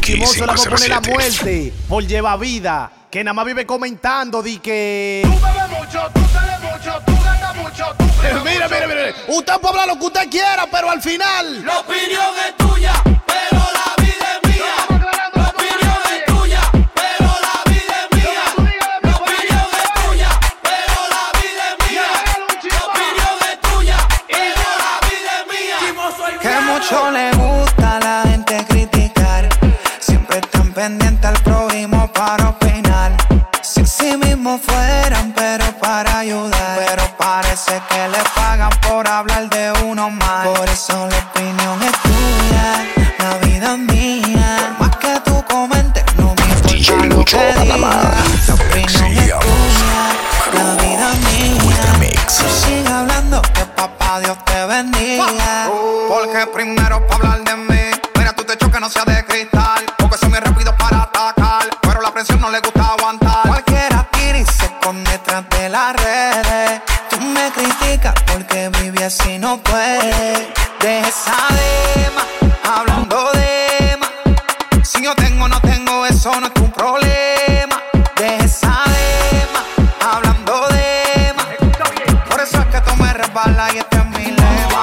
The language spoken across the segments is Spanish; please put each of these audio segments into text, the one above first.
Chimoso le vamos a poner la muerte por lleva vida. Que nada más vive comentando de que tú bebes mucho, tú sales mucho, tú gastas mucho, tú mire. Usted puede hablar lo que usted quiera, pero al final la opinión es tuya, pero la vida es mía. La opinión es tuya, pero la vida es mía. La opinión es tuya, pero la vida es mía. La opinión es tuya, pero la vida es mía. Que mucho le gusta a la gente criticar. Siempre están pendientes al prójimo para opinar. Si en sí mismos fueran, pero para ayudar. Pero parece que le pagan por hablar de uno más. Por eso la opinión es tuya, la vida es mía. Más que tú comentes, no me importa lo que digas. La opinión es tuya, la vida es mía. Tú sigue hablando, que papá Dios te bendiga. Porque primero pa' hablar de mí, mira tu techo que no sea de cristal. Porque soy muy rápido para atacar, pero la presión no le gusta aguantar. Cualquiera tira y se esconde detrás de las redes. Tú me criticas porque viví así no puedes. Deja esa dema, hablando de más. Si yo tengo o no tengo, eso no es tu problema. Deja esa dema, hablando de más. Por eso es que tú me resbalas y este es mi lema.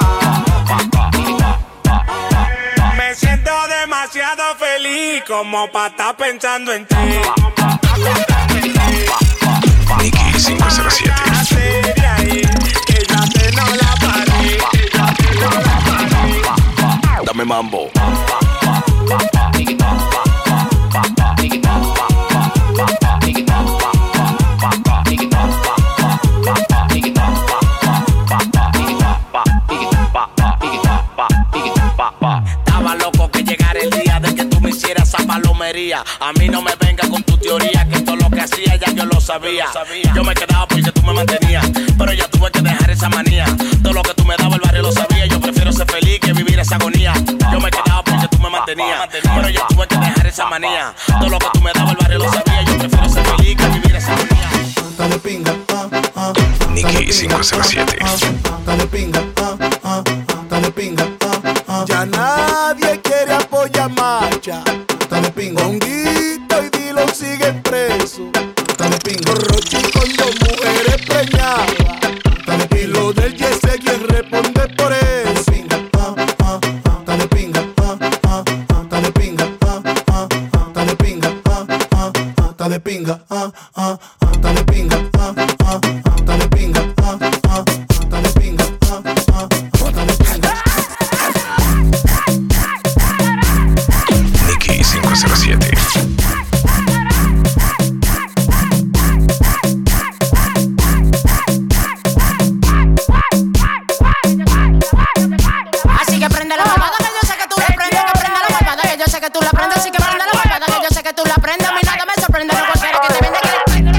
Me siento demasiado feliz como para estar pensando en ti. Nicky 507. Dame mambo. Estaba loco que llegara el día de que tú me hicieras esa palomería. A mí no me venga con tu teoría, que todo lo que hacía ya yo lo sabía. Yo me quedaba porque tú me mantenías, pero ya tuve que dejar esa manía. Todo lo que tú me dabas el barrio lo sabía. Yo prefiero ser feliz que vivir esa agonía. Yo me quedaba porque tú me mantenías, pero ya tuve que dejar esa manía. Todo lo que tú me dabas el barrio lo sabía. Yo prefiero ser feliz que vivir esa agonía. Dale pinga, Nicky 507. dale pinga, dale pinga, ya nadie quiere apoyar marcha. dale pinga, Honguito y Dilo siguen preso. dale pinga, Rochi con dos mujeres preñadas. dale Y pinga, lo del Jesse, ¿quién responde por eso? dale pinga, dale pinga, dale pinga, dale pinga, dale pinga, dale pinga, dale pinga, dale pinga, dale pinga. Nicky 507. Así que prende la malvada, que yo sé que tú la prendes. Que prenda la malvada, que yo sé que tú la prendes. Así que prende la malvada, que yo sé que tú la prendes. A mí nada me sorprende, no cualquiera que te vende que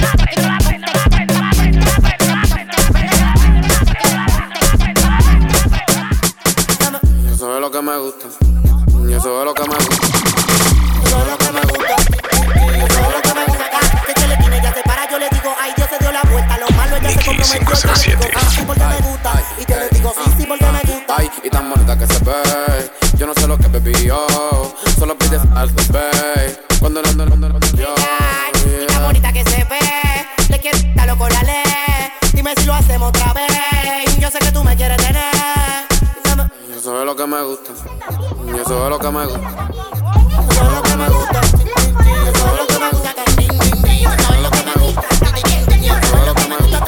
Eso es lo que me gusta. Y eso es lo que me gusta. Eso es lo que me gusta. Eso es lo que me gusta. Que se le tiene ya se para, yo le digo, ay, Dios se dio la vuelta. Lo malo ya se Nicky comprometió. Yo le 507. digo, sí, porque me gusta. Y yo le digo, sí, porque me gusta. Ay, y tan bonita que se ve. Yo no sé lo que bebí yo. Solo pides al bebé. Cuando yo. Y tan bonita que se ve. Le quiero darlo con la ley. Dime si lo hacemos otra vez. Yo sé que tú me quieres tener. Eso es lo que me gusta. Y eso es lo que me gusta. Eso es lo que me gusta. Eso es lo que me gusta. Eso es lo que me gusta. Eso es lo que me gusta.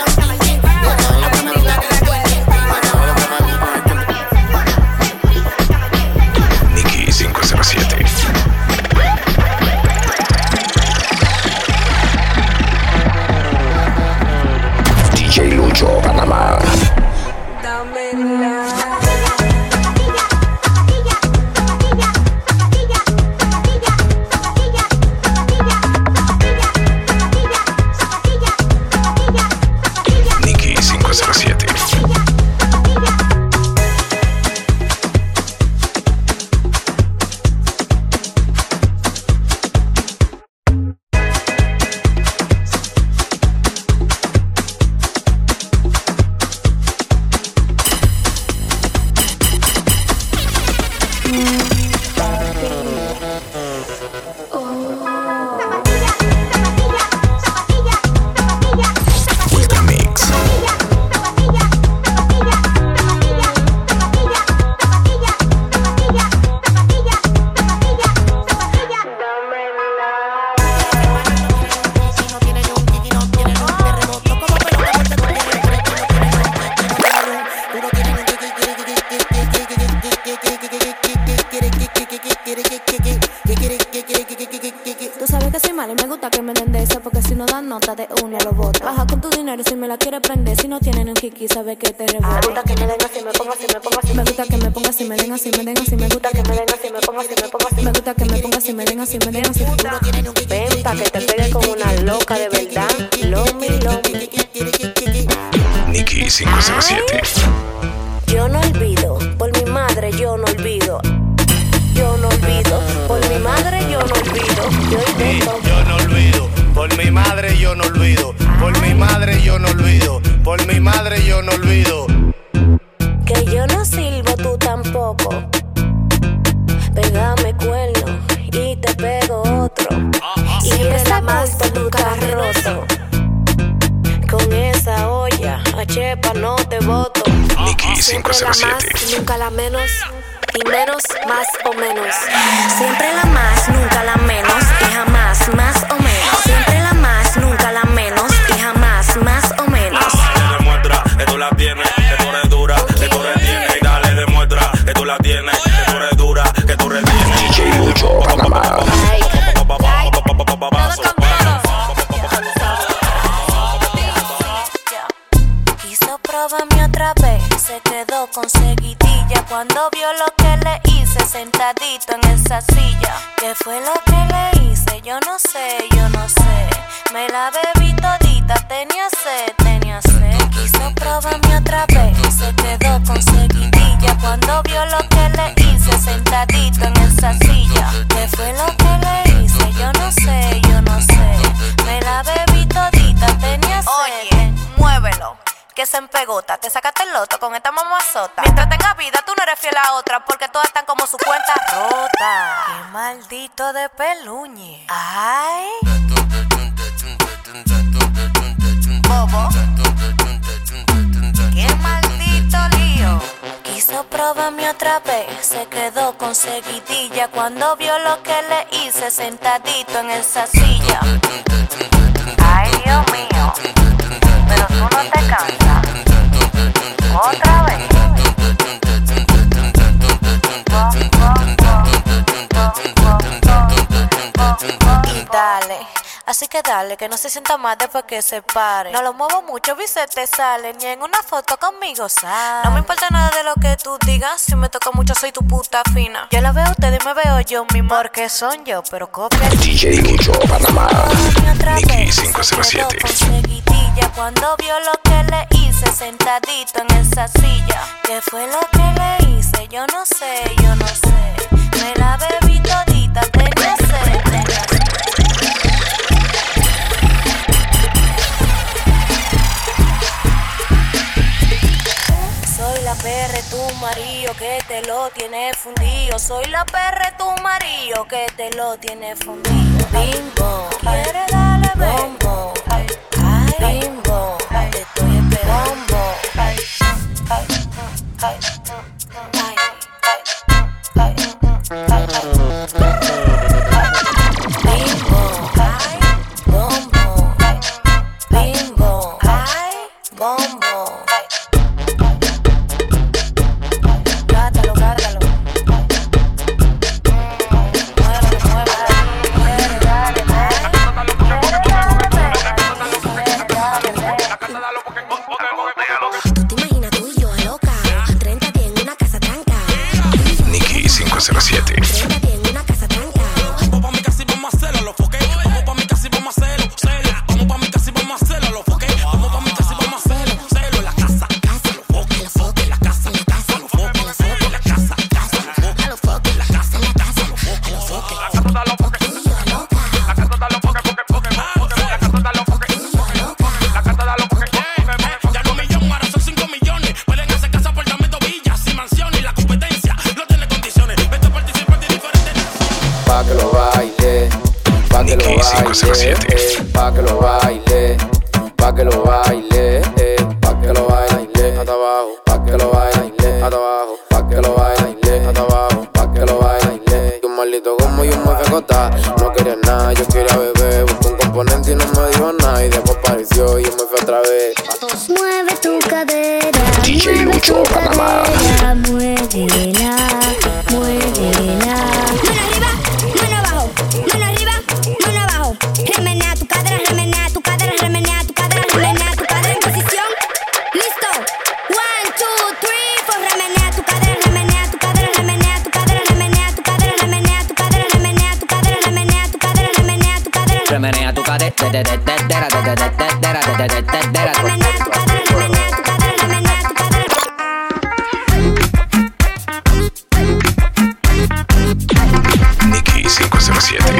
Nicky 507. DJ Lucho, Panamá. Tú sabes que soy mala y me gusta que me den de eso, porque si no dan nota de uno lo bota. Baja con tu dinero si me la quieres prender, si no tienen un kiki sabes que te rebota. Me gusta que me den así, me pongo así, me pongo así. Me gusta que me ponga así, me den así, me den así. Me gusta que me den así, me pongo así, me pongo así. Me gusta que me ponga así, me den así, me den así. Ven pa' que te pegue como una loca de verdad. Lomi, lomi. Nicky 507. Yo no olvido, por mi madre yo no olvido. Yo no olvido, por mi madre yo no olvido. Yo intento. Yo no olvido, por mi madre yo no olvido. Por mi madre yo no olvido. Por mi madre yo no olvido. Que yo no sirvo, tú tampoco. Pégame cuerno y te pego otro. Y esa más nunca la roto. Con esa olla, a chepa no te boto. Nicky Siempre la 507. más, nunca la menos. Y menos, más o menos. Siempre la más, nunca la menos. Y jamás, más o menos. Siempre la más, nunca la menos. Y jamás, más o menos. Dale, demuestra que tú la tienes, que tú eres dura, que tú retienes. Y dale, demuestra que tú la tienes, que tú eres dura, que tú retienes. DJ Lucho, Panamá. Quiso probarme otra vez, se quedó con seguidilla cuando vio lo que le hice sentadito en esa silla. ¿Qué fue lo que le hice? Yo no sé, yo no sé. Me la bebí todita, tenía sed. Quiso probarme otra vez, se quedó con seguidilla cuando vio lo que le hice sentadito en esa silla. ¿Qué fue lo que le hice? Yo no sé, yo no sé. Me la bebí todita, tenía sed. Oye, muévelo, que se empegota, te sacaste el loto con esta mamazota. Mientras tengas vida, tú no eres fiel a otra, porque todas están como su cuenta rota. Qué maldito de peluñe. Ay. Bobo. Qué maldito lío. Quiso probarme otra vez, se quedó con seguidilla cuando vio lo que le hice sentadito en esa silla. Ay, Dios mío. Pero tú no te cansas. Otra vez. Y dale, así que dale, que no se sienta mal después que se pare. No lo muevo mucho, vi se te sale, ni en una foto conmigo sale. No me importa nada de lo que tú digas, si me toca mucho soy tu puta fina. Yo la veo a ustedes y me veo yo misma, porque son yo, pero copia. DJ Lucho, Panamá. Nicky 507. Cuando vio lo que le hice sentadito en esa silla. ¿Qué fue lo que le hice? Yo no sé, yo no sé. Me la bebí todita, tenía sed, tenía sed. Soy la perre tu marido que te lo tiene fundido. Soy la perre tu marido que te lo tiene fundido. Bimbo, quiere darle bombo. Bimbo, te estoy esperando. Bimbo, bombo. Gátalo, gátalo. Tú te imaginas tú y yo loca, 30 días en una casa tranca. Nicky 507. 30 días en una casa tranca. Vamos pa' mi casa y vamos a hacerlo, lo foqué. Vamos pa' mi casa y vamos a hacerlo, serio. Vamos pa' mi casa y vamos a hacerlo, lo foqué. Vamos pa' mi casa y vamos a hacerlo, serio. La casa, lo foque, lo foque. La casa, lo foque, lo foque. La casa, lo foque, la casa, lo foque, lo foque. La casa da lo foque. La casa da lo foque, foque, foque. La casa da lo foque. La casa da lo foque. Ya no millón, ahora son 5 millones. Pueden hacer casa, apartamentos, villas y mansiones. La competencia no tiene condiciones. Vete a participar de diferentes. Pa' que lo baile, pa' que lo Nicky 507. baile, pa' que lo baile, pa' que lo baile, pa' que lo baile, hasta abajo, pa' que lo baile, hasta abajo, pa' que lo baile, hasta abajo, pa' que lo baile. Y un maldito como yo me fecota, no quería nada, yo quería beber, busqué un componente y no me dijo nada y después apareció y yo me fui otra vez. Mueve tu cadera, DJ mueve Lucho, tu Panamá. cadera, muévela, muévela. Se menea tu cadera. Nicky 507.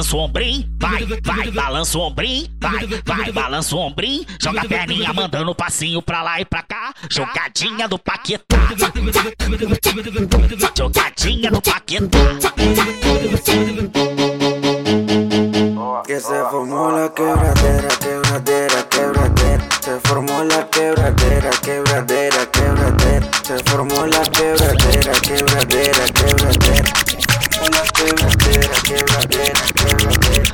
balança o ombrinho, vai, balança o ombrinho, vai, balança o ombrinho, joga a perninha mandando passinho pra lá e pra cá, jogadinha do Paquetá, jogadinha do Paquetá. Que se formó la quebradera, quebradera, quebradera. Se formó la quebradera, quebradera, quebradera. Se formó la quebradera, quebradera, quebradera. La quebradera, quebradera, quebradera.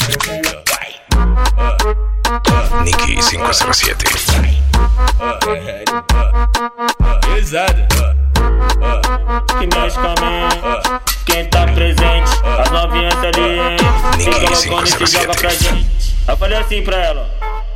Nicky 507. Pesado. Que mexe com a mim. Quem tá presente, as novinhas ali, hein? Se colocando e se joga pra gente. Eu falei assim pra ela.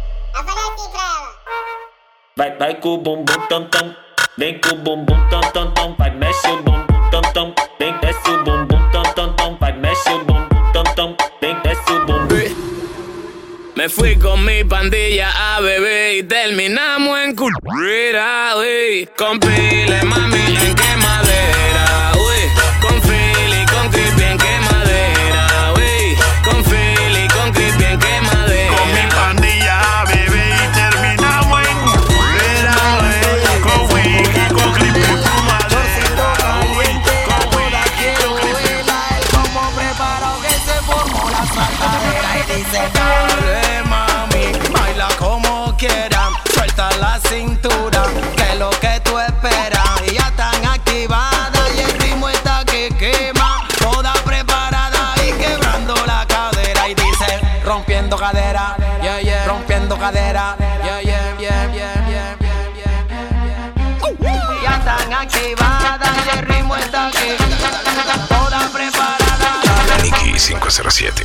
Vai com o bumbum tam tam. Vem com o bumbum tam tam tam. Vai, mexe o bumbum tam tam. Vem, desce o bumbum tam tam tam. Vai, mexe o bumbum tam tam. Vem, desce o bumbum. Me fui con mi pandilla a beber y terminamos en culera, uy. Con pile, mami, en quemadera, uy. Con Philly, con Crispy en quemadera, uy. Con Philly, con Crispy en quemadera. Con mi pandilla a beber y terminamos en culera, uy. Con whisky, con Crispy en fumadera, uy. Con whisky, con Crispy en fumadera. Como preparado que se formó la saltadera y dice Dale, mami, baila como quieras, suelta la cintura, que es lo que tú esperas. Y ya están activadas y el ritmo está que quema, toda preparada y quebrando la cadera. Y dice, rompiendo cadera, yeah, yeah, rompiendo cadera, yeah, yeah, yeah, yeah, yeah, yeah, yeah. Ya están activadas y el ritmo está que toda preparada. Nicky 507.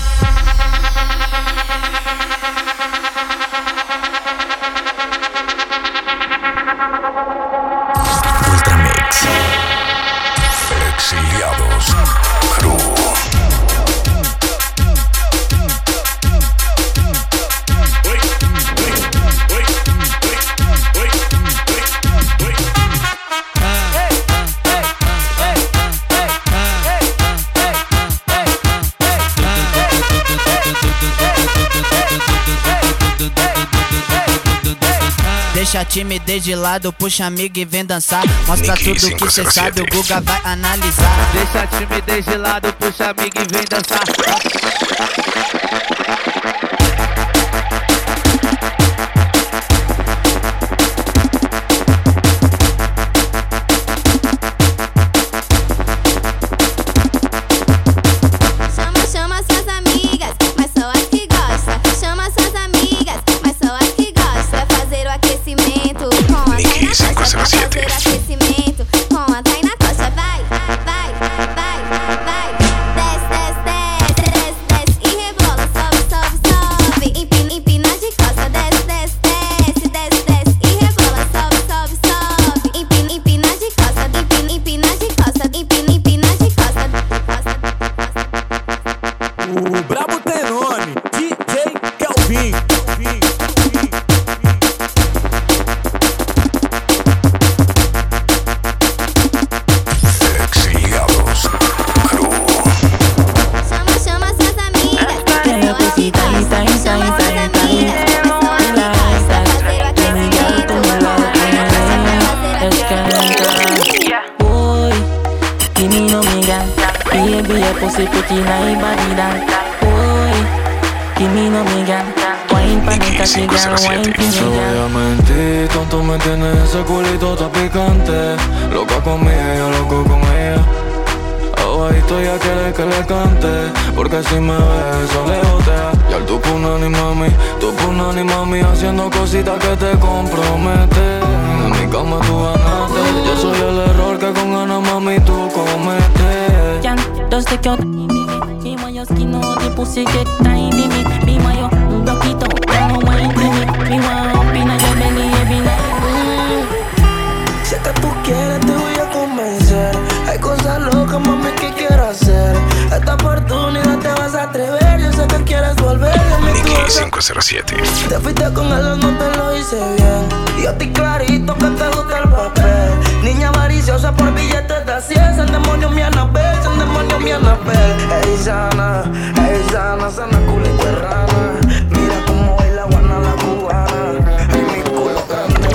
Ultramix. Exiliados Crew. Deixa a timidez de lado, puxa amigo e vem dançar. Mostra Nicky tudo que cê 507. sabe, o Guga vai analisar. Deixa a timidez de lado, puxa amigo e vem dançar. Chama suas amigas, mas só as que gostam. Chama suas amigas, mas só as que gostam. Fazer o aquecimento com a Nicky Tainá Costa. 507. Fazer o aquecimento com a Tainá Costa. Vai, vai, vai, vai. Desce, desce, desce, desce, desce e rebola. Sobe, sobe, sobe. Empina, empina de costa. Desce, desce, desce, desce, desce e rebola. Sobe, sobe, sobe. Empina, empina de costa. Empina, empina de costa. Empina, empina de costa. O brabo tem nome, DJ Kelvin. Exiliados Crew. Chama, chama suas amigas. Chama suas amigas. Chama suas amigas. Fazer o aquecimento com a Tainá Costa. Boy, give me no mega. Baby, I pussy put in my body down. Boy, give me no mega. Wine pa' mi casiga, wine pa' mi No voy a mentir, tonto me tienes ese culito tan picante. Loca conmigo, yo loco con ella. Abajito ya quiere que le cante, porque si me ves eso le botea. Y al tu punani mami, haciendo cositas que te comprometen. En mi cama tú ganaste, yo soy el error que con ganas mami tú cometes. Jan, just take your time, be my your skin, no the pussy get time, be my your bloquito, no wine, be my up in your belly every night. Si es que tú quieres te voy a convencer. Hay cosas locas mami que quiero hacer. Esta oportunidad te vas a atrever. Yo sé que quieres volver. Nicky 507. Te fuiste con él, no te lo hice bien. Y yo estoy clarito que te gusta el papel. Niña avariciosa por billetes de 100. El demonio mi Anabel, el demonio conviene ver. Ey, sana, sana culito de rana. Mira cómo baila guana la cubana. En mi culo grande.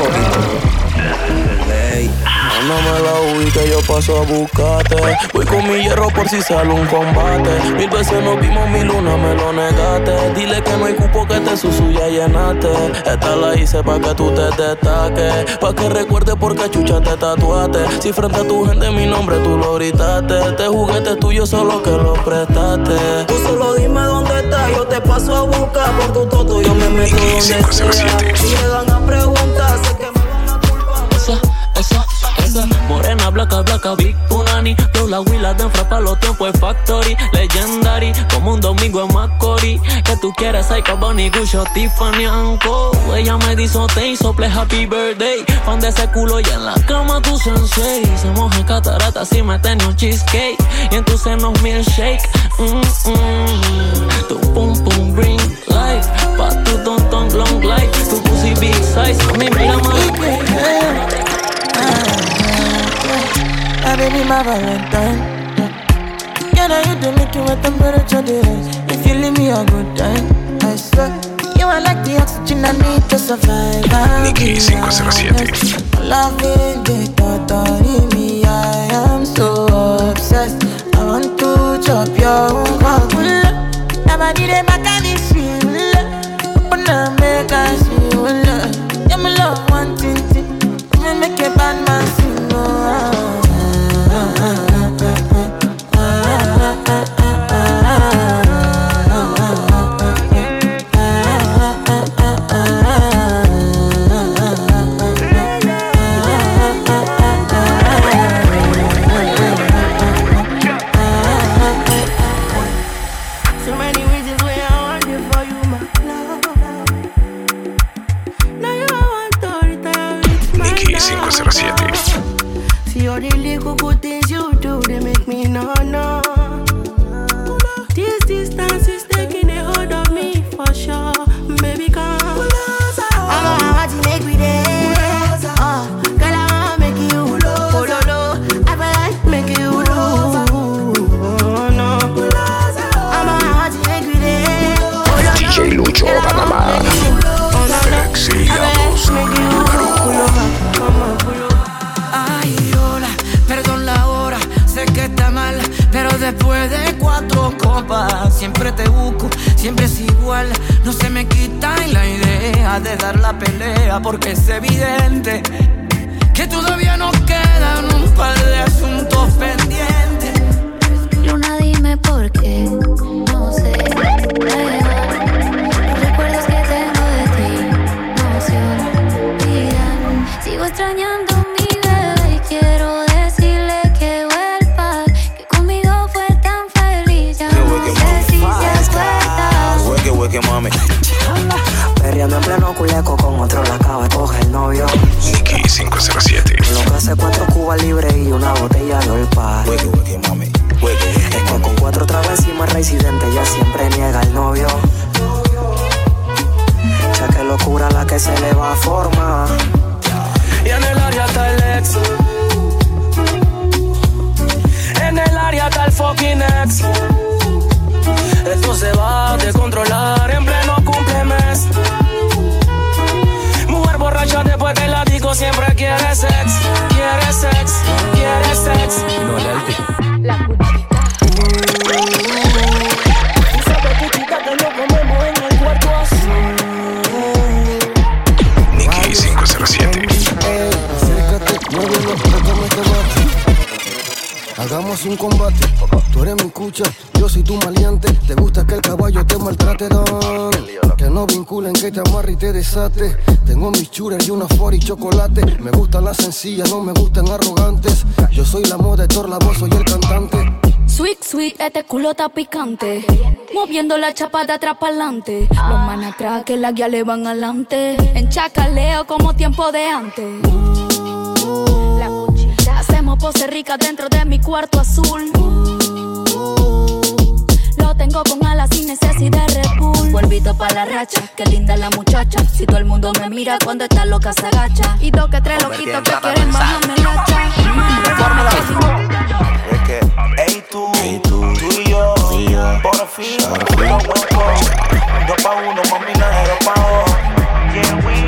Ey, mándame la UI que yo paso a buscarte. Voy con mi hierro por si sale un combate. 1000 veces nos vimos, mi luna me lo negaste. Dile que no hay cupo, que te susu ya llenaste. Esta la hice pa' que tú te destaques, pa' que recuerdes por qué chucha te tatuaste. Si frente a tu gente mi nombre tú lo gritaste. Este juguete es tuyo, solo que lo prestaste. Tú solo dime dónde estás, yo te paso a buscar. Por tu toto yo me meto donde sea. Si me van a preguntar, sé que me van a culpar. Esa morena, blanca, big punani. Flow la huila de enfrapa los tiempos es factory. Legendary, como un domingo en Macori. Que tú quieres, Psycho, Bonnie, Gucci, Tiffany Anco. Ella me hizo te hizo play happy birthday. Fan de ese culo y en la cama tu sensei. Se moja en catarata si me tenía un cheesecake. Y en tus senos milkshake. Tu pum pum bring life. Pa' tu ton long life. Tu pussy big size. Mi mira más. My baby, my Valentine. Yeah, now you do make you a temperature rise. If you leave me a good time, I swear you are like the oxygen I need to survive. Nicky 507. Loving the thought of me, I am so obsessed. I want to chop your heart. Nobody dey back at this shit. Open up, make us feel. Yeah, my love one thing. Me make a bad man sing. Después de 4 copas, siempre te busco, siempre es igual. No se me quita la idea de dar la pelea, porque es evidente que todavía nos quedan un par de asuntos pendientes. Luna, dime por qué, no sé. Los recuerdos que tengo de ti no se olvidan. Sigo extrañando mi bebé y quiero decirle que vuelva, que conmigo fue tan feliz. Ya no sé si se acuerda. Hueque, mami. Perreando en pleno culeco con otro la acaba de coger el novio. Nicky 507. Lo que hace 4 cubas libres y una botella de olpa. Hueque, mami. Es que con 4 tragos encima residente ella siempre niega al novio. Ya que locura la que se le va a formar. Y en el área está el ex. En el área está el fucking ex. Esto se va a descontrolar en pleno cumplemes. Mujer borracha después del látigo siempre quiere sex. Quiere sex, quiere sex. No le la cuchita. Esa cuchita que lo comemos en el cuarto azul. Nicky 507. Acércate, muévelo, tócame este bate. Hagamos un combate. Tú eres mi cucha, yo soy tu maleante. Te gusta que el caballo te maltrate, don. Que no vinculen, que te amarre y te desate. Tengo mis churers y una Ford y chocolate. Me gustan las sencillas, no me gustan arrogantes. Yo soy la moda, Héctor Lavoe, soy el cantante. Sweet, este culo está picante. Moviendo la chapa de atrás pa'lante. Los man atrás que la guía le van adelante. En chacaleo como tiempo de antes. La cuchita. Hacemos pose rica dentro de mi cuarto azul. Lo tengo con alas sin necesidad de Red Bull. Polvito pa' la racha, qué linda la muchacha. Si todo el mundo me mira cuando está loca se agacha. Y 2 que 3 loquitos que quieren bajarme la hacha. que, ey tú y yo, por fin, lo hueco. 2 pa' 1, mami, nada de 2 pa' 2. Yeah, we,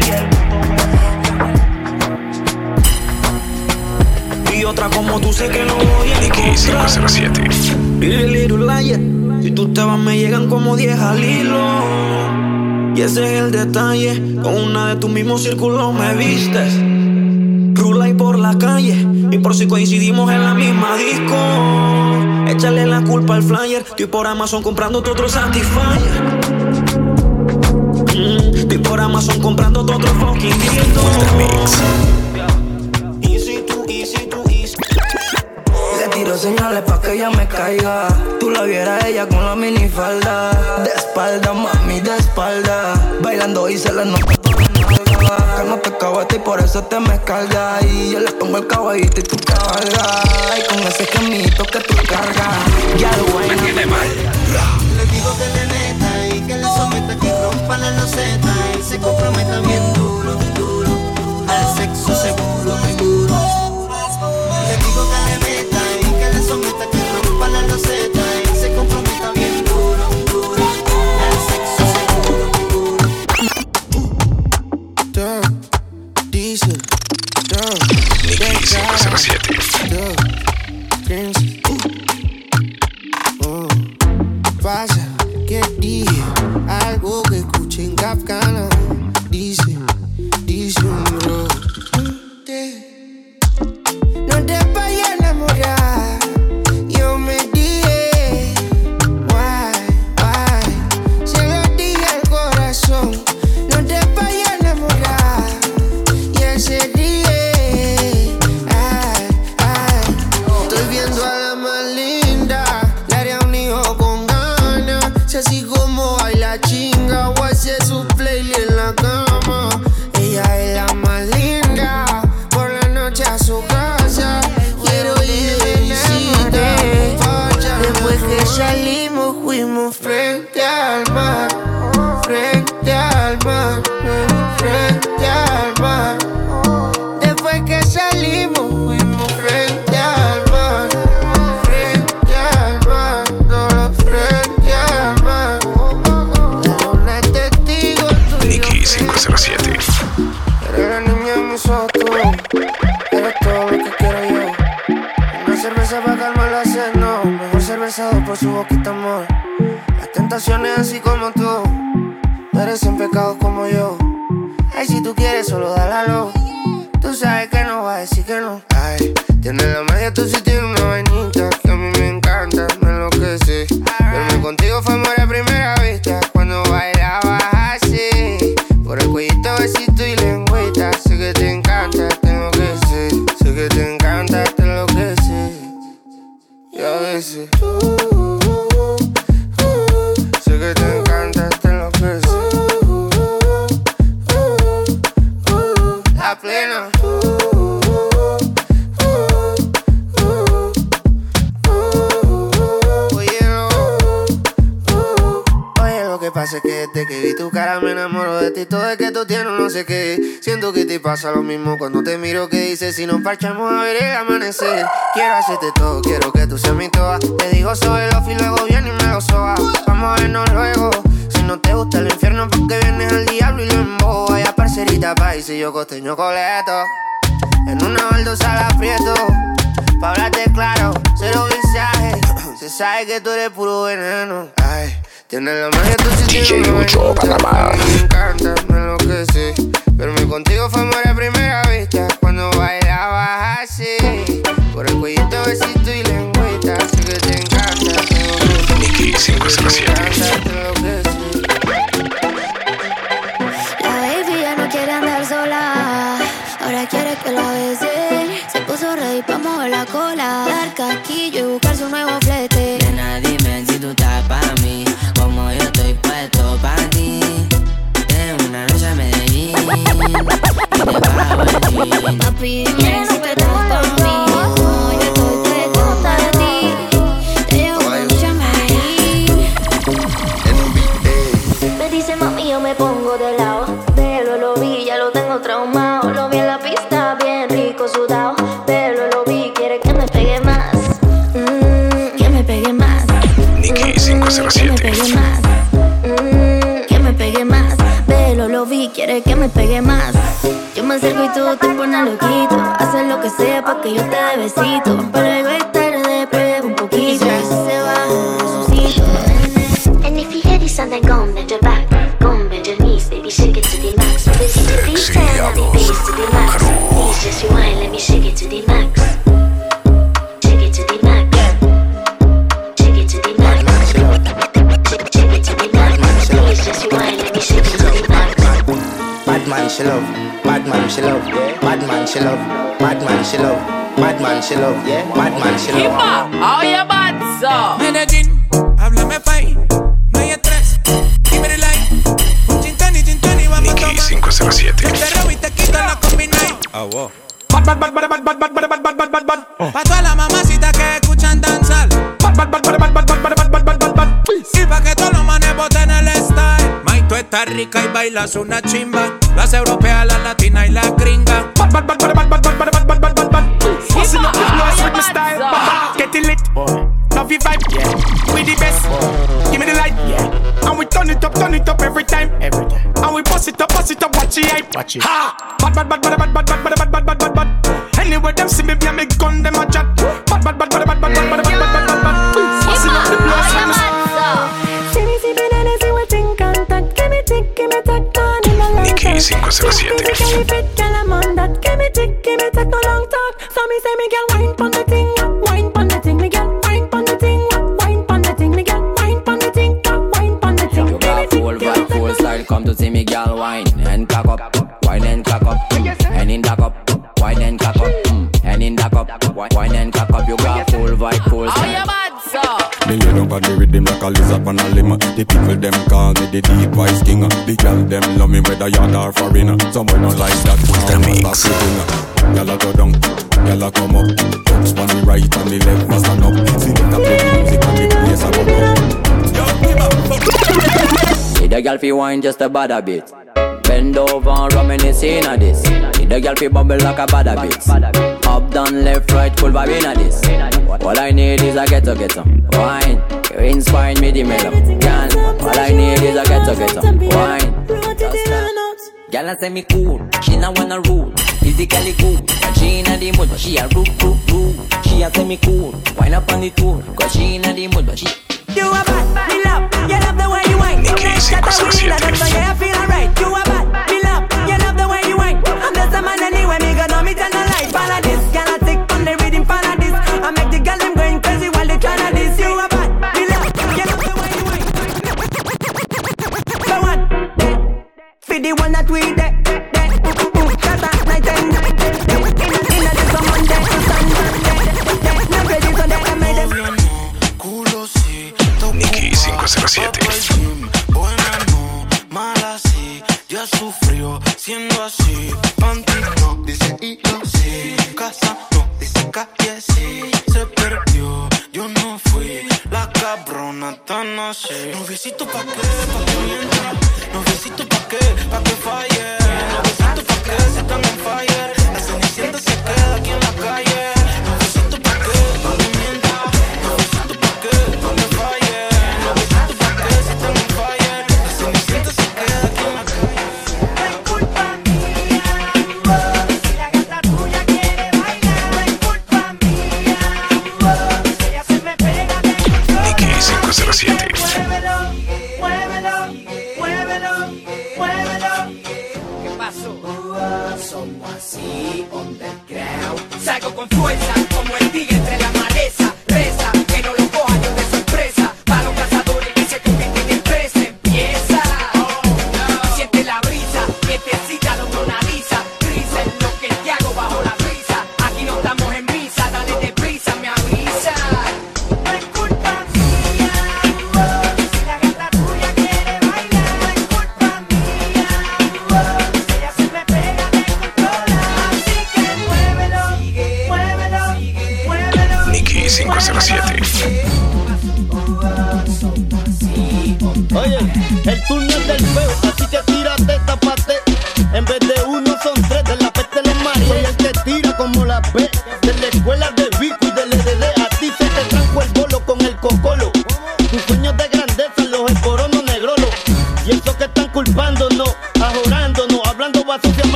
y otra como tú sé que no voy a encontrar. 507. Little liar. Si tú te vas me llegan como 10 al hilo. Y ese es el detalle. Con una de tus mismos círculos me vistes. Rula y por la calle. Y por si coincidimos en la misma disco. Échale la culpa al flyer. Estoy por Amazon comprando otro Satisfyer. Estoy por Amazon comprando otro fucking dildo. Le tiro señales pa' que ella me caiga. Tú la vieras ella con la minifalda. De espalda, mami, de espalda. Bailando y se la nota. Que no te cabate y por eso te me carga. Y yo le pongo el caballito y tú te valgas. Y con ese quemito que tú cargas. Ya lo bueno. Me tiene mal. Le digo que le meta y que le someta, que rompa la loseta y se comprometa bien duro, duro, al sexo seguro, seguro. Le digo que le meta y que le someta, que rompa la loseta y se comprometa bien duro, duro, al sexo seguro, seguro. Diesel, Nicky 507. Pasa que dije algo que escuché en Capcana. Dice bro. No te vayas a enamorar. Yo me dije why. Se lo dije al corazón. No te vayas a enamorar. Y ese dije estoy viendo a la más linda. Le haría un hijo con ganas. Si así como baila chinga o hace su playlist en la cama. Ella es la más linda. Por la noche a su casa quiero ir de visita. Después que salimos fuimos frente al mar. Frente al mar. Frente al mar. Después que salimos fuimos frente al mar. Frente al mar. No, frente al mar. Una testigo tuyo. Nicky 507. Eres la niña de mis ojos, tú. Eres todo lo que quiero yo. Una cerveza para calmar la sed, no. Mejor cervezado por su boquita, amor. Las tentaciones así como tú. Merecen pecados como yo. Ay, si tú quieres, solo dálalo. Tú sabes que no va a decir que no. Ay, tienes la magia, tú sí tienes una vainita que a mí me encanta, me enloquece. Verme contigo fue amor a primera vista. Cuando bailabas así, por el cuellito, besito y lengüita. Sé que te encanta, te enloquece. Sé que te encanta, te enloquece. Y a veces sé que te encanta, te enloquece. La plena. Oye, lo que pasa es que desde que vi tu cara me enamoro de ti. Todo es que tú tienes no sé qué. Siento que te pasa lo mismo cuando te miro. Que dices si nos parchamos a ver el amanecer. Quiero hacerte todo, quiero que tú seas mi toa. Te digo sobre los y luego viene y me lo soba. Vamos a vernos luego. Si no te gusta el infierno, porque vienes al diablo y lo embobo. Vaya parcerita país y yo costeño coleto. En una baldosa la aprieto. Pa' hablarte claro, cero visaje. Se sabe que tú eres puro veneno. Ay, tienes la magia, tú sí tienes una Lucho Panamá. me encanta, me enloquece. Verme contigo fue amor a primera vista. Cuando bailabas así, por el cuellito, besito y lengüita. Sé que te encanta, te enloquece. Nicky 507. La baby ya no quiere andar sola. Ahora quiere que la besen. Se puso ready pa' mover la cola. Dar caquillo y buscar su nuevo flete. Nena, dime si tú estás pa' mí, como yo estoy puesto pa' ti. En una noche a Medellín y te pago el jean. Papi, dime si tú estás pa' mí, como yo estoy puesto para ti. Te llevo una noche a Medellín. Me dice mami, yo me pongo de lado. Pero lo vi, ya lo tengo traumado. Lo vi en la pista, bien rico sudado. Pero lo vi, quiere que me pegue más. pegue más. Que me pegue más. Velo, lo vi, quiere que me pegue más. Yo me acerco y tú te pones loquito. Haces lo que sea pa' que yo te dé besito. Pero luego es tarde, prueba un poquito. Y se baja, resucito. And if you hear this song, then go and bend your back. Go and bend your knees, baby, shake it to the max. This is the beat and the bass to the max. Please just rewind, let me shake it to the max. Shake it to the max. Shake it to the max. Shake it to the max. Please just rewind, let me shake it to the max. Bad man she love, bad man she love, bad man she love, bad man she love, bad man she love, bad man she love. How you bad so? Medellín, háblame fine, no hay estrés, give me the line. Un gin tonic, vamos a tomar. Nicky 507. Yo te robo y te quito la combination. Wow. Bad. Pa' todas las mamacitas que escuchan danzar. Bad. Y pa' que todos los manes boten el style. May, tú estás rica y bailas una chimba. Las europeas, las latinas y las gringas. Bad. Bustin' up the place with my style. Getting lit, love your vibe. We the best, give me the light. And we turn it up every time. And we bust it up, watch the hype. Ha! Bad. Anyway, them see me, be a me gun, them a chat. Bad. Bustin' up the place with my style. See me sipping and I see what's in contact. Give me tick, give me tack, man in a long Nicky time. 507. Physically fit, girl, I'm on that. Give me tick, give me tack, no long talk. So me say me girl, wine pon the thing, wine pon the thing, me girl, wine pon the thing, wine pon the thing, me girl, wine pon the thing, wine pon the thing. You got full vibe, full style, come to see me girl wine and cock up, wine and cock up, and in cock up, wine and cock up, and in cock up, wine and cock up. You got full vibe, full style. How you bad so? Me lay down on the rhythm like a lizard on a limb. The people them call me the deep voice king. The girl them love me whether you're or foreigner. Someone don't like that. The mix. Y'all a go down, y'all a come up. Touch on the right and the left, must stand up. Select a play the music and the place a go up. Need a girl fi wine just a bad a bit. Bend over and reminisce inna this. Need a girl fi bubble like a bad a bit. Up, down, left, right, full vibe inna this. All I need is a ghetto wine. You inspire me the mellow. Girl, all I need is a ghetto wine. Girl, I say me cool. She not wanna rule. Physically cool. And she inna the mood, but she a rude. She a say me cool. Wine up on the tour. Cause she inna the mood, but she. You a bad, me love. You love the way you wine. Nicky 507. That's why you feel alright. You a bad, me love. You love the way you wine. I'm just a man anyway. Me gonna meet and a life. Follow this. Can I take on the rhythm? Follow this. I make the girl them going crazy while they tryna this. You a bad, me love. You love the way you wine. So what? For the one that we there. Cause that night and inna the summer day to Sunday. No ready so that I made them. Nicky 507. Buena no, mala sí, ya sufrió siendo así. Panty no, dice hilo sí. Casa no, dice calle sí. Se perdió, yo no fui. La cabrona tan así. Noviecito pa' que mienta. Noviecito pa' que falle. Noviecito pa' que se están en fire. La cenicienta se queda aquí en la calle. Noviecito pa' que mienta. Noviecito pa' que falle. Noviecito pa' que se están en fire. La cenicienta se queda aquí en la calle. No es culpa mía, si la gata tuya quiere bailar. No es culpa mía, si ella se me pega de Nicky 507. ¿Qué pasó? Somos así, underground. Salgo con fuerza, como el tigre entre la maleza. Reza, que no lo coja yo de sorpresa. Pa' los cazadores que se convierten en presa. Empieza, siente la brisa, que te excita, lo tonaliza. Risa es lo que te hago bajo la brisa. Aquí no estamos en misa, dale deprisa, me avisa. No es culpa mía, si la gata tuya quiere bailar. No es culpa mía, si ella se me pega de controlar. Así que muévelo, muévelo, muévelo.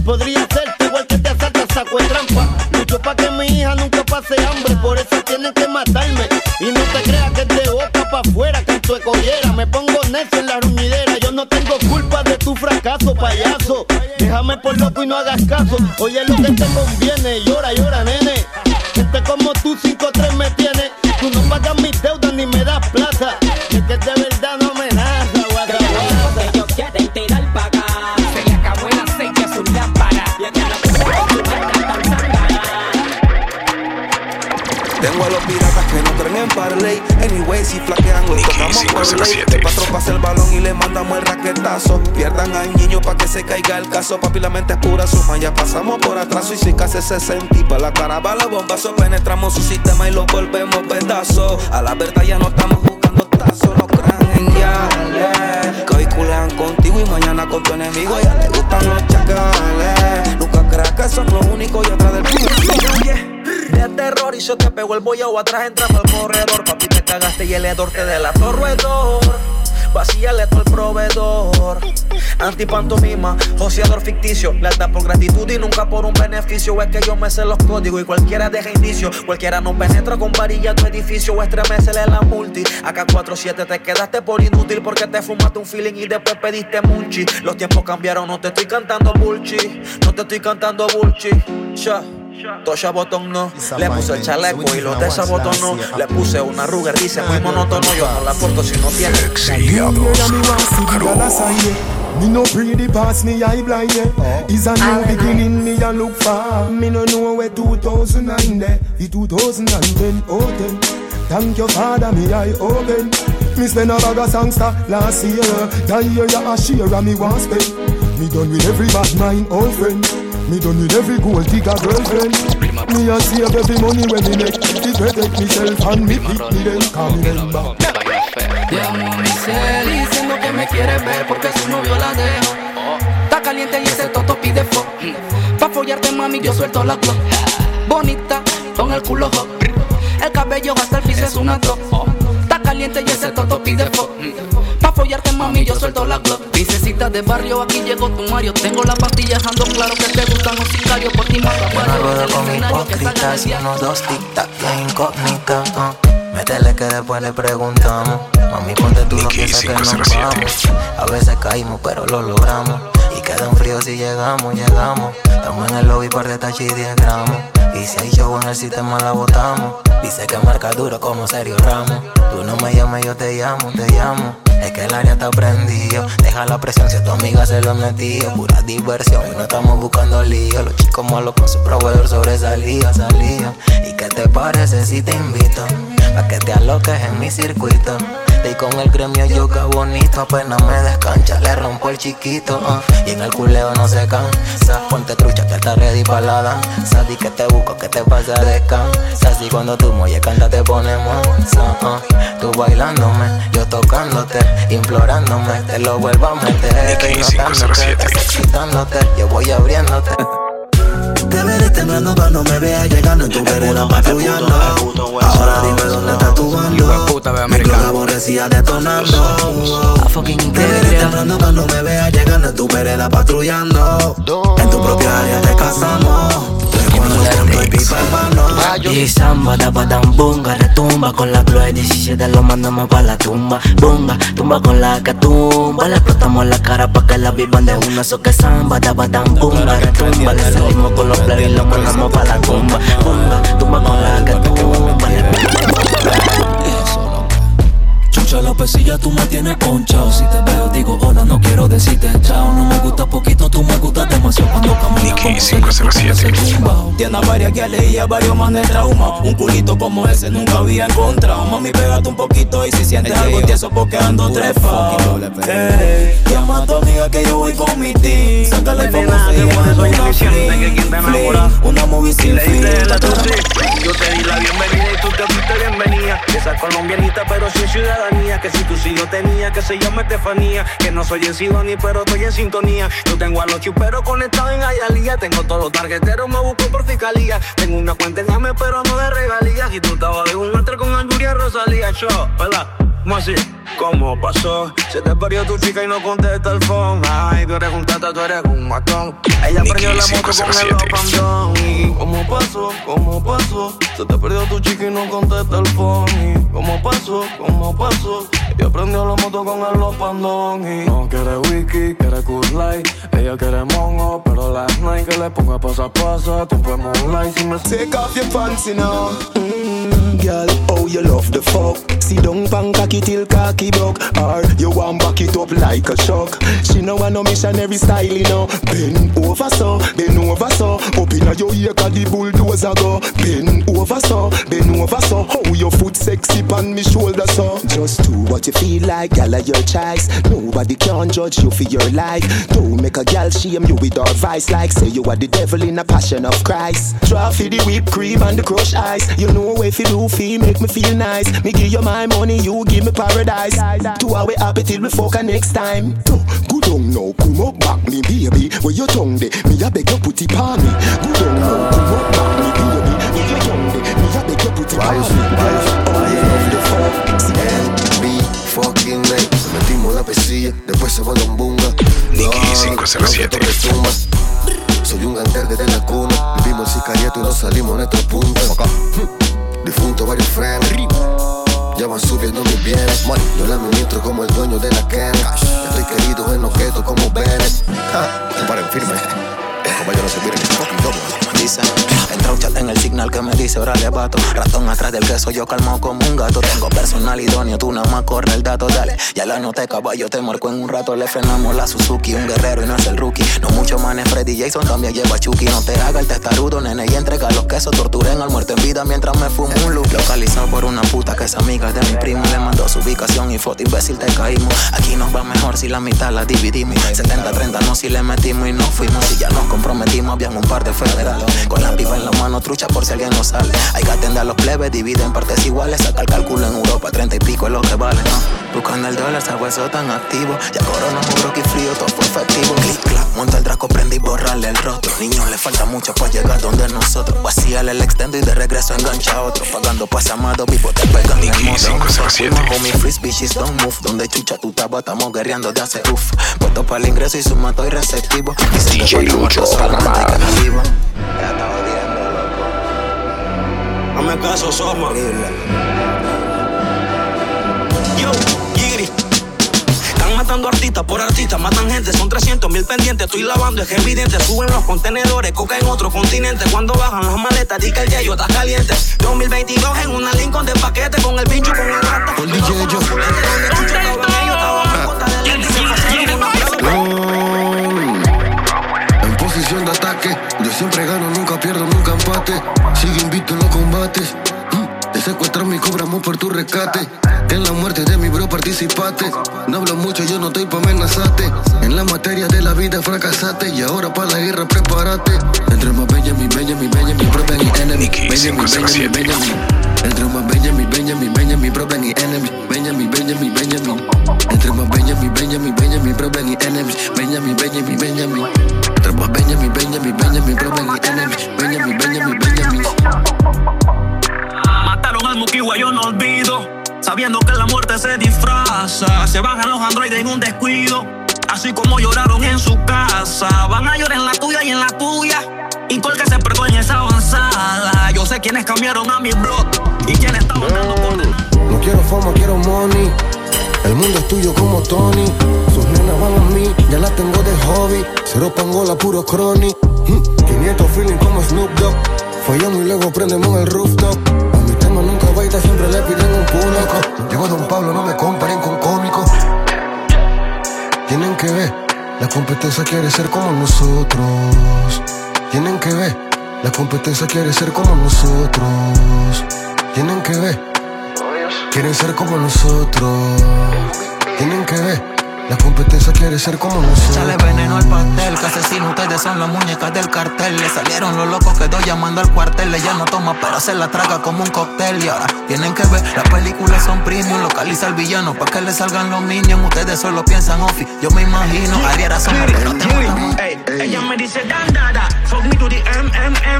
Podría hacerte igual que te asalta saco de trampa. Lucho pa' que mi hija nunca pase hambre, por eso tienen que matarme. Y no te creas que es de boca pa' afuera, canto de collera. Me pongo necio en la ruñidera, yo no tengo culpa de tu fracaso, payaso. Déjame por loco y no hagas caso. Oye lo que te conviene, llora, llora, nene. Gente como tú 5'3 me tiene. Tú no pagas mis deudas ni me das plata. Y es que de verdad no amenaza, guaca. Ellos quieren tirar pa' acá. Se le acabó el aceite a su lámpara. Y es que no tengo a los piratas que no creen en parlay. Anyway, si flaquean los tocamos por ley. El patrón pasa el balón y le mandamos el raquetazo. Pierdan al niño pa' que se caiga el caso. Papi, la mente es pura suma, ya pasamos por atraso. Y si casi 60 y pa' la cara va la bombazo. Penetramos su sistema y lo volvemos pedazos. A la verdad ya no estamos buscando tazos. No crean en yales, que hoy culean contigo y mañana con tu enemigo. Ya le gustan los chacales. Nunca creas que son los únicos y atrás del de terror y se te pegó el bollao atrás, entramos al corredor. Papi, te cagaste y el hedor te delató roedor. Vacíale todo el proveedor. Antipantomima, joseador ficticio. Lealtad por gratitud y nunca por un beneficio. Es que yo me sé los códigos y cualquiera deja indicio. Cualquiera no penetra con varilla tu edificio o estremecele la multi. Acá 4-7 te quedaste por inútil porque te fumaste un feeling y después pediste munchi. Los tiempos cambiaron, no te estoy cantando bullshit. No te estoy cantando bullshit. Tosha botón no, le puse el chaleco y los de esa botón no. Le puse una Ruger, dice muy monótono. Yo no la porto si no tiene. Me no pretty pass me eye blind, yeah. It's a new beginning, me a look far. Me no know where 2009 there, the 2010, oh 10. Thank your father, me eye open. Me spend a bag of songster last year. That year ya a share and me want spend. Me done with every bad mind, old friend. Me done with every gold digger girlfriend. Me a save every money when me make. It protect myself and me pick me then come remember. Llamo a mi cel diciendo que me quiere ver porque su novio la dejó. Está caliente y ese toto pide fo. Pa' follarte mami yo suelto la glock. Bonita con el culo hot. El cabello hasta el piso es una top. Está caliente y ese toto pide fo. Pa' follarte mami yo suelto la glock. Princesita de barrio aquí llegó tu Mario. Tengo la pastilla dejando claro que te gustan los sicarios. Por ti mato a varios. Yo no ruedo con hipócritas, uno, dos, tic-tac, ya incógnita. Métele que después le preguntamos. Mami, ponte tú, no piensas que nos vamos. A veces caímos, pero lo logramos. Y queda un frío si llegamos, llegamos. Estamos en el lobby, par de tachis y 10 gramos. Y si hay show en el sistema la botamos. Dice que marca duro como Sergio Ramos. Tú no me llames, yo te llamo, te llamo. Es que el área está prendido. Deja la presión si a tu amiga se lo metió. Pura diversión y no estamos buscando lío. Los chicos malos con su proveedor sobresalía, salía. ¿Y qué te parece si te invito? Pa' que te aloques en mi circuito. Y con el gremio yoga bonito. Apenas me descancha, le rompo el chiquito. Y en el culeo no se cansa. Ponte trucha que está ready pa' la danza. Di que te busco, que te pasa descansa. Así cuando tú muelle canta te ponemos tú bailándome, yo tocándote, implorándome, te lo vuelvo a meter. Y notándote, excitándote, yo voy abriéndote. Te veré temblando cuando me veas llegando en tu vereda patrullando. Ahora dime dónde está tu bando. Mi club aborrecía detonando. Te veré temblando cuando me veas llegando en tu vereda patrullando. En tu propia área te casamos. Y samba, da badam, bunga, retumba con la Chloe 17 lo mandamos pa' la tumba. Bunga, tumba con la que tumba. Le explotamos la cara pa' que la vivan de una. So que samba, da badam, bunga, retumba. Le salimos con los plebes y lo mandamos pa' la tumba. Bunga, tumba con la que tumba. Chucha la pesilla, tú me tienes ponchao. Si te veo digo hola, no quiero decirte chao. No me gusta poquito, tú me gustas demasiado cuando caminas como 507. Tiene varias que leía varios más de trauma. Un culito como ese nunca había encontrado. Mami, pégate un poquito y si sientes algo tieso porque ando trepado. Llama a tu amiga que yo voy con mi team. Sácale el famoso y una flea. Una movie sin fin. Yo te di la bienvenida y tú te fuiste bienvenida. Esa colombianita pero sin ciudadanía. Que si tú sí yo tenía, que se llama Estefanía. Que no soy en Sidoni pero estoy en sintonía. Yo tengo a los chuperos conectados en Ayalía. Tengo todos los tarjeteros, me busco por fiscalía. Tengo una cuenta en AME pero no de regalías. Y tú estabas de un máster con Anguria Rosalía. Yo, ¿verdad? ¿Cómo así? ¿Cómo pasó? Se te perdió tu chica y no contesta el phone. Ay, tú eres un tata, tú eres un matón. Ella perdió la moto con el opandón. ¿Cómo pasó? ¿Cómo pasó? Se te perdió tu chica y no contesta el phone. ¿Cómo pasó? ¿Cómo pasó? Ella prendió la moto con el opandón. No quiere whisky, quiere Cool Light. Ella quiere mongo, pero last night que le ponga pasa, tiempo de moonlight. Si me take off your fancy now. Girl, oh you love the fuck. Sit down pan cocky till cocky broke. Or you want back it up like a shock. She no want no missionary style, you know. Bend over so. Up inna your ear 'cause the bulldozer go. Bend over so. How your foot sexy pan me shoulder so. Just do what you feel like, girl of your choice. Nobody can judge you for your life. Don't make a girl shame you with her vice. Like say you are the devil in a passion of Christ. Try for the whipped cream and the crushed ice. You know if you do feel make me feel nice. Me give you my money, you give me paradise. 2 hours happy till we fuck next time. Good on now, come up back me baby. Where your tongue de, me a beg you put it on me. Good on now, come up back me baby. Where your tongue de, me a beg you put it on me. Oh, you love the fuck. NB fucking night. Metimos la pesilla, después se va la bunga. Nicky 507. Soy un gangster desde la cuna. Vivimos el sicariato y nos salimos a nuestra punta. Difunto varios frenos. Ya van subiendo mis bienes. Yo la administro como el dueño de la Ken. Estoy querido en objeto como Bennett. Paren firme. Como yo no se miren fucking doble. Dice, entra un chat en el signal que me dice órale vato. Ratón atrás del queso, yo calmo como un gato. Tengo personal idóneo, tú nada más corre el dato. Dale, ya la noté caballo, te marco en un rato. Le frenamos la Suzuki, un guerrero y no es el rookie. No mucho manes, Freddy Jason también lleva Chucky. No te haga el testarudo, nene, y entrega los quesos. Torturen al muerto en vida mientras me fumo un loop. Localizado por una puta que es amiga de mi primo. Le mandó su ubicación y foto, imbécil, te caímos. Aquí nos va mejor si la mitad la dividimos. 70-30 no si le metimos y no fuimos. Si ya nos comprometimos, habían un par de federales. Con la pipa en la mano, trucha por si alguien no sale. Hay que atender a los plebes, divide en partes iguales. Saca el cálculo en Europa, 30 y pico es lo que vale, ¿no? Buscando el dólar, ese hueso tan activo. Ya corona, un broqui frío, todo fue efectivo. Click, clack, monta el draco, prende y borrarle el rostro. Niños, le falta mucho para llegar donde nosotros. Vacíale el extendo y de regreso engancha a otro. Pagando pas amado, vivo te pegan en el modo. Homie, free species, don't move. Donde chucha tu taba, estamos guerreando de hace uff. Puesto para el ingreso y sumato y receptivo. DJ Lucho, solamente que no vivo. Hazme caso, Soma. Yo, Giri. Están matando artistas por artistas, matan gente, son 300,000 pendientes. Estoy lavando, es evidente. Suben los contenedores, coca en otro continente. Cuando bajan las maletas, di que el yeyo está caliente. 2022 en una Lincoln de paquete con el pincho con el rata. Por DJ yo. Donde chucho estaban ellos, estaban en contra de lente. Se pasaron una En posición de ataque, yo siempre gano, nunca pierdo, nunca empate. Sigue invicto en los combates. Te secuestran y cobramos por tu rescate. En la muerte de mi bro participaste. No hablo mucho, yo no estoy pa' amenazarte. En la materia de la vida fracasaste. Y ahora pa' la guerra prepárate. Entre más Benjamin, problem y enemy. Benjamin. Entre más Benjamin, problem y enemy. Benjamin. Entre más Benjamin, problem y enemy. Benjamin. Entre más Benjamin, problem y enemy. Benjamin. Mataron al Mukiwa, yo no olvido. Sabiendo que la muerte se disfraza. Se bajan los androides en un descuido. Así como lloraron en su casa. Van a llorar en la tuya y en la tuya. Y todo el que se perdió en esa avanzada. Yo sé quiénes cambiaron a mi blog y quiénes estaban dando por. No quiero fama, quiero money. El mundo es tuyo como Tony. Sus nenas van a mí, ya las tengo de hobby. Cero pangola, puro crony. 500 feeling como Snoop Dogg. Fallamos y luego prendemos el rooftop. A mi tema nunca baita, siempre le piden un público. Llego a Don Pablo, no me comparen con cómicos. Tienen que ver, la competencia quiere ser como nosotros. Tienen que ver, la competencia quiere ser como nosotros. Tienen que ver, quieren ser como nosotros. Tienen que ver, la competencia quiere ser como nosotros. Sale veneno al pastel, que asesino, ustedes son las muñecas del cartel. Le salieron los locos, quedó llamando al cuartel. Ella no toma, pero se la traga como un cóctel. Y ahora tienen que ver, las películas son premium. Localiza al villano, pa' que le salgan los minions. Ustedes solo piensan ofi, yo me imagino Ariera son pero te matamos. Ella me dice dan dada, fuck me to the MMM.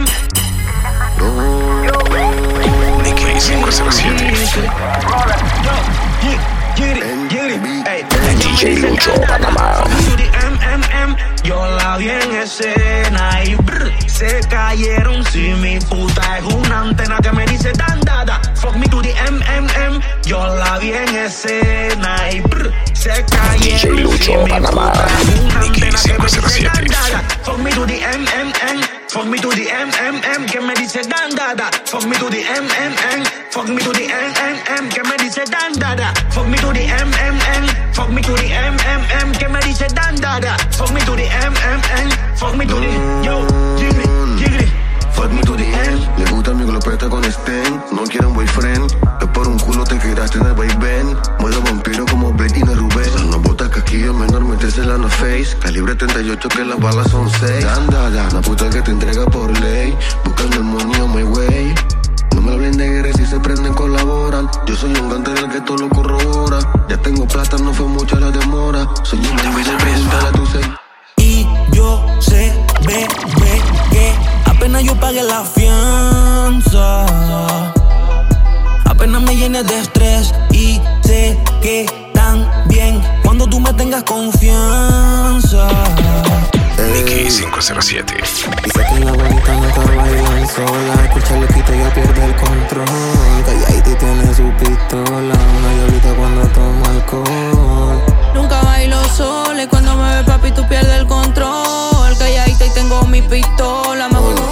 Nicky 507. DJ Lucho, Panamá. Yo la vi en escena y se cayeron. Si mi puta es una antena que me dice dan dada. Fuck me to the MMM. Yo la vi en escena y se cayeron. DJ Lucho, Panamá. Nicky 507. Fuck me to the MMM. Fuck me to the MMM. Que me dice dan dada. Fuck me to the MMM. Fuck me to the MMM. Que me dice dan dada. Fuck me to the MMM. Fuck me to the MMM. Que me dice dan dada. Fuck me to the MMM. Fuck me to the yo jiggly. Fuck me to the end. Le gusta mi glopeta con Sten. No quieren boyfriend. Que por un culo te quedaste en el vaivén. Modo vampiro como Betty y Rubén. No botas casquillo menor, metes en la face. Calibre 38 que las balas son 6. Andada, la puta que te entrega por ley. Buscando el money on my way. No me hablen de guerra, si se prenden colaboran. Yo soy un gangster el que todo lo corrobora. Ya tengo plata, no fue mucha la demora. Soy un envidia, pregúntale a tu ser. Y yo sé, bebé, que apenas yo pague la fianza, apenas me llenes de estrés. Y sé que también cuando tú me tengas confianza. Nicky 507. Dice que la bonita nunca bailan sola. Escucha loquito y ya pierde el control. Calladito y tiene su pistola. Una diablita cuando toma alcohol. Nunca bailo sola y cuando me ve papi tú pierdes el control. Calladita y tengo mi pistola. Me vuelvo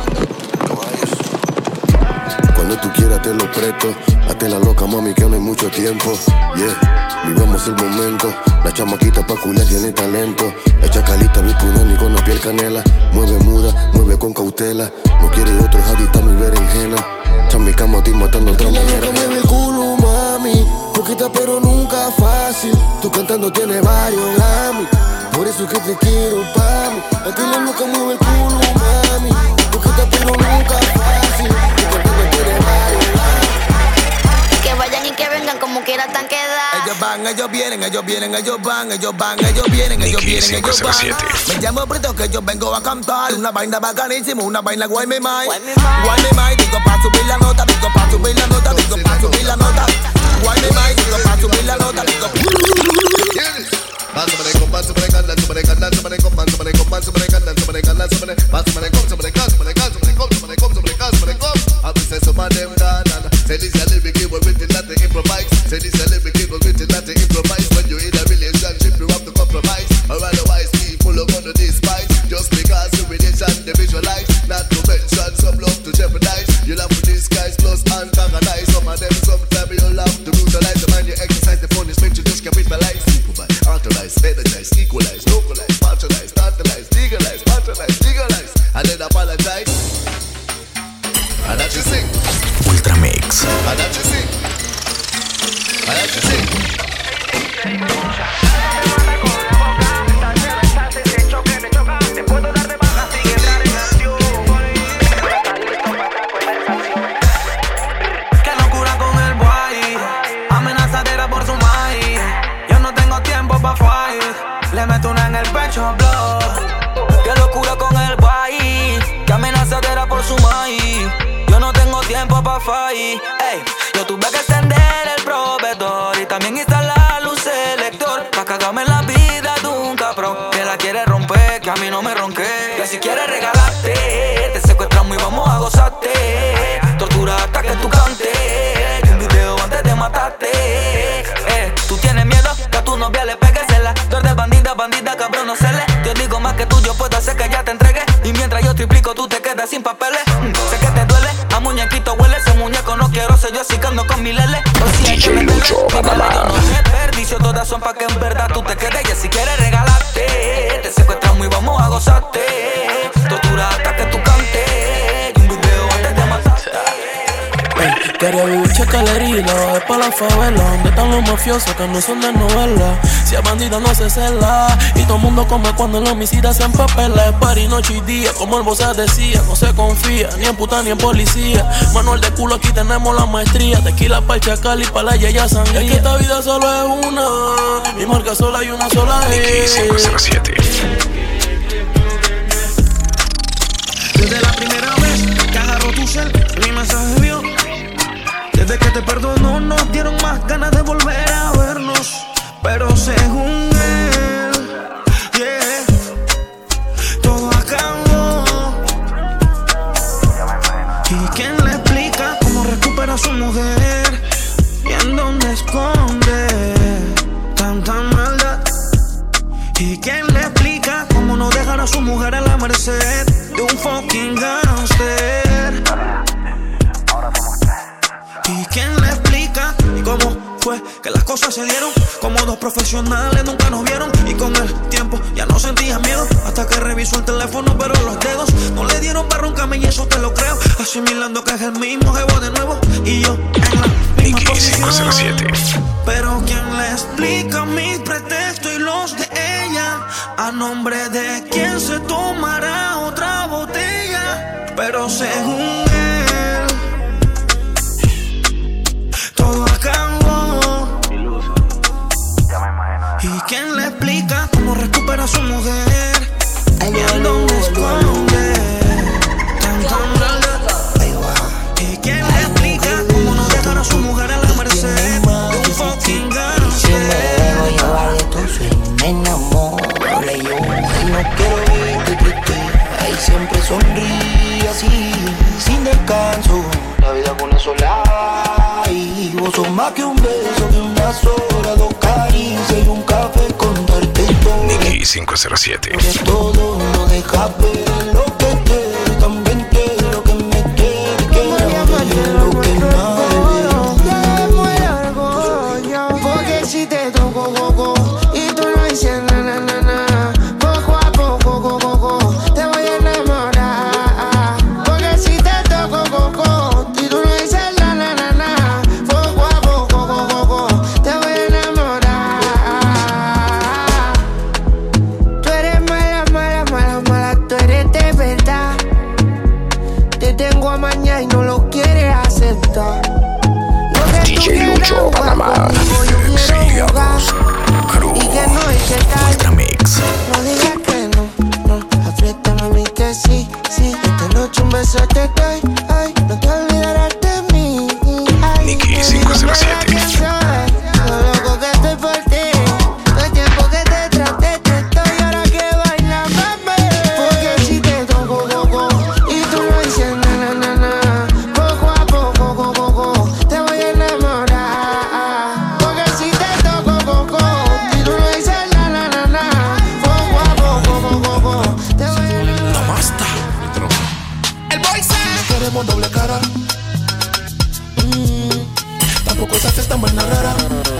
Cuando tú quieras te lo presto. Hazte la loca mami que no hay mucho tiempo. Yeah, vivamos el momento. La chamaquita pa' culiar tiene talento. La chacalita mi punani con la piel canela. Mueve muda, mueve con cautela. No quiere otro jadita mi berenjena. Chambicamos a ti matando otra manera. Mueve el culo mami. Poquita pero nunca fácil. Tú cantando tiene varios Grammy. Por eso que te quiero pa' mí. A ti la loca mueve el culo mami. Poquita pero nunca fácil. Tú cantando tiene varios Grammy. Que vayan y que vengan como quiera tan quedar. Ellos van, ellos vienen, ellos vienen, ellos van, ellos van, ellos vienen, ellos vienen, ellos van. Me llamo Brito que yo vengo a cantar una vaina bacanísima, una vaina guay me mai. Guay me mai, digo pa' subir la nota, digo pa' subir la nota, digo pa' subir la nota. Guay me mai, digo pa' subir la nota, digo. Say this a lyric, it was written not to improvise. Say this a lyric, it was written not to improvise. When you're in a relationship, you have to compromise. Or otherwise, people are gonna despise. Just because you relation, they visualize. Not to mention some love to jeopardize. You'll have to disguise, plus antagonize. Some of them, sometimes you'll have to brutalize. The man you exercise, the punishment you just capitalize. Supervise, authorize, energize, equalize, localize, patronize, tantalize, legalize, patronize, legalize. And then apologize. And that you sing. Ultra Mix. And that you sing. And that you sing. Qué locura con el boy, amenazadera por su maíz. Yo no tengo tiempo pa' fight, le meto una en el pecho, blow. Qué locura con el boy, que amenazadera por su maíz. Yo no tengo tiempo pa' fight. Ey, yo tuve que extender el proveedor y también instalar luz selector pa' cagarme en la vida de un cabrón que la quiere romper, que a mí no me ronque. Que si quieres regalarte, te secuestramos y vamos a gozarte. Tortura hasta que tú cantes, y un video antes de matarte. Tú tienes miedo que a tu novia le peguesela. Tú eres bandida, bandida, cabrón, no se le. Yo digo más que tú, yo puedo hacer que ya te entregue. Y mientras yo triplico, tú te quedas sin papeles. Sé que te duele, a muñequito huele. Ese muñeco no quiero ser yo, así que ando con mi lele. DJ Lucho, Panamá. No desperdicio, todas son pa' que en verdad tú te quedes. Y si quieres regalarte, te secuestramos y vamos a gozarte. Tortura hasta que tú cantes, y un video antes de matarte. Quería vivir chacalería, es pa' la favela. Donde están los mafiosos que no son de novela. Si es bandida no se cela. Y todo el mundo come cuando el homicida se empapela. Es party noche y día, como el Bosa decía. No se confía, ni en puta ni en policía. Manual de culo, aquí tenemos la maestría. Tequila pa'l chacal y pa' la yaya sangría. Es que esta vida solo es una, mi marca sola hay una sola. Nicky 507. Desde la primera vez que agarró tu cel, mi mensaje vio. Desde que te perdonó nos dieron más ganas de volver a vernos. Pero según él, yeah, todo acabó. ¿Y quién le explica cómo recupera a su mujer? ¿Y en dónde esconde tanta maldad? ¿Y quién le explica cómo no dejar a su mujer a la merced de un fucking gangster? ¿Y quién le explica y cómo fue que las cosas se dieron? Como dos profesionales nunca nos vieron y con el tiempo ya no sentía miedo. Hasta que revisó el teléfono pero los dedos no le dieron para roncarme y eso te lo creo. Asimilando que es el mismo jevo de nuevo y yo en la misma posición. 507. Pero ¿quién le explica mis pretextos y los de ella? ¿A nombre de quién se tomará otra botella? Pero según él, todo acabó. ¿Y quién le explica cómo recupera a su mujer? ¿Y en dónde esconde tanta maldad? ¿Y quién le explica cómo no dejar a su mujer a la merced de un fucking gangster? Si me dejo llevar de tu sueño, me enamoro de yo. Y no quiero verte triste, ahí siempre sonríe así, sin descanso. La vida con eso la y vos sos más que un beso, que unas horas, dos caricias y un café, contarte todo. Nicky 507. De todo no dejas ver lo que quiero, también quiero que me quieres, quiero ver lo que nadie. Ya muero orgullo, porque si te toco coco y tú no dices na na na na, poco a poco coco, te voy a enamorar. Porque si te toco coco y tú no dices na na na na, poco a poco coco, te voy a enamorar. Tú eres mala, mala, mala, mala, tú eres de verdad. Te tengo a mañana y no lo quieres aceptar. DJ Lucho, Panamá. Exiliados. Crew. Ultra Mix. No digas que no, no, apriétame a mí que sí, sí. Esta noche un beso te doy, ay, no te olvidarás de mí. Ay, Nicky 507. lo loco que estoy por ti, todo el tiempo que te traté, te estoy ahora que baila, mami. Porque si te toco, coco, y tú no dices na, na, na, na, poco a poco, coco, te voy a enamorar. Porque si te toco, coco, y tú no dices na, na, na, na, poco a poco, coco, te voy a enamorar. No basta. El boy se queremos doble cara. Tampoco se hace tan buena rara.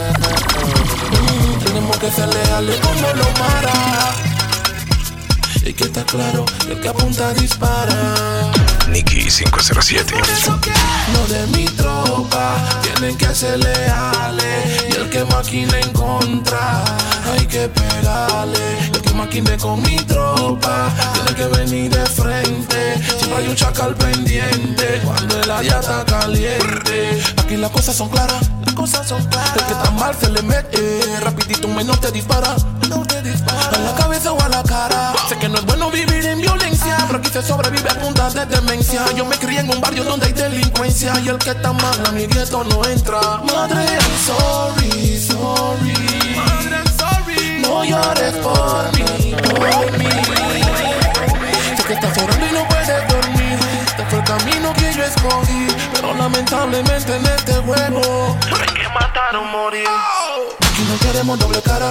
Tenemos que ser leales como los maras. Y que está claro que el que apunta dispara. Nicky 507. Los de mi tropa tienen que ser leales. Y el que maquine en contra, hay que pegarle. El que maquine con mi tropa tiene que venir de frente. Siempre hay un chacal pendiente cuando el área está caliente. Aquí las cosas son claras, las cosas son claras. El que está mal se le mete, rapidito un menor te dispara. A la cabeza o a la cara. Sé que no es bueno vivir en violencia, pero aquí se sobrevive a punta de demencia. Yo me crié en un barrio donde hay delincuencia, y el que está mal a mi gueto no entra. Madre, I'm sorry, sorry. Madre, I'm sorry. No llores por mí, por mí. Sé que estás llorando y no puedes dormir. Este fue el camino que yo escogí, pero lamentablemente en este juego hay que matar o morir. Aquí no queremos doble cara.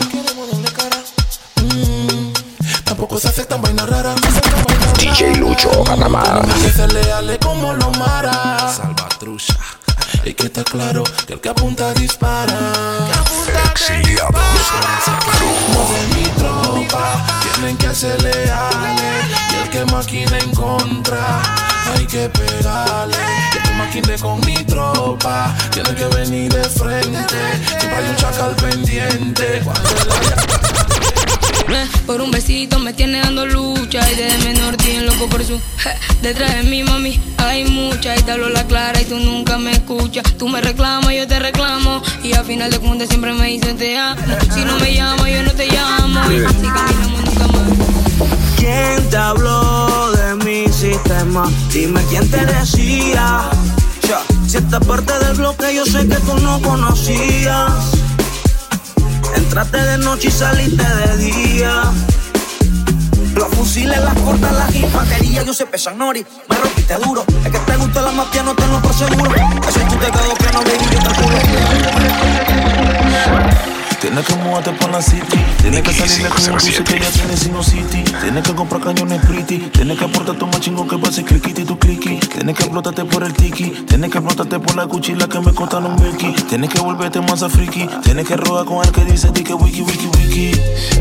Tampoco se aceptan vainas raras. DJ Lucho, Panamá. Tenemos que ser leales como los maras. Salvatrucha. Y que está claro que el que apunta dispara. Exiliados. Los de mi tropa tienen que ser leales. Y el que maquine en contra, hay que pegarle. Y el que maquine con mi tropa tiene que venir de frente. Siempre hay un chacal pendiente cuando el área. Por un besito me tiene dando lucha. Y desde menor tiene loco por su detrás de mi mami hay mucha. Y te hablo la clara y tú nunca me escuchas. Tú me reclamas, yo te reclamo. Y al final de cuentas siempre me dicen te amo. Si no me llamas, yo no te llamo. Y así caminamos nunca más. ¿Quién te habló de mi sistema? Dime quién te decía. Si esta parte del bloque yo sé que tú no conocías. Entraste de noche y saliste de día. Los fusiles, las cortas, las infanterías, yo sé pesan nori. Me rompiste duro, es que te gusta la mafia, no te lo por seguro. Que si tú te quedo que no baby, yo te culo. Tienes que mudarte por la city. Tienes que salir de tu bus que ya tienes Sino City. Tienes que comprar cañones pretty. Tienes que aportar tu más chingón que pase cliquiti tu cliqui. Tienes que explotarte por el tiki. Tienes que explotarte por la cuchilla que me costan un milky. Tienes que volverte más a friki. Tienes que rogar con el que dice ti que wiki wiki wiki.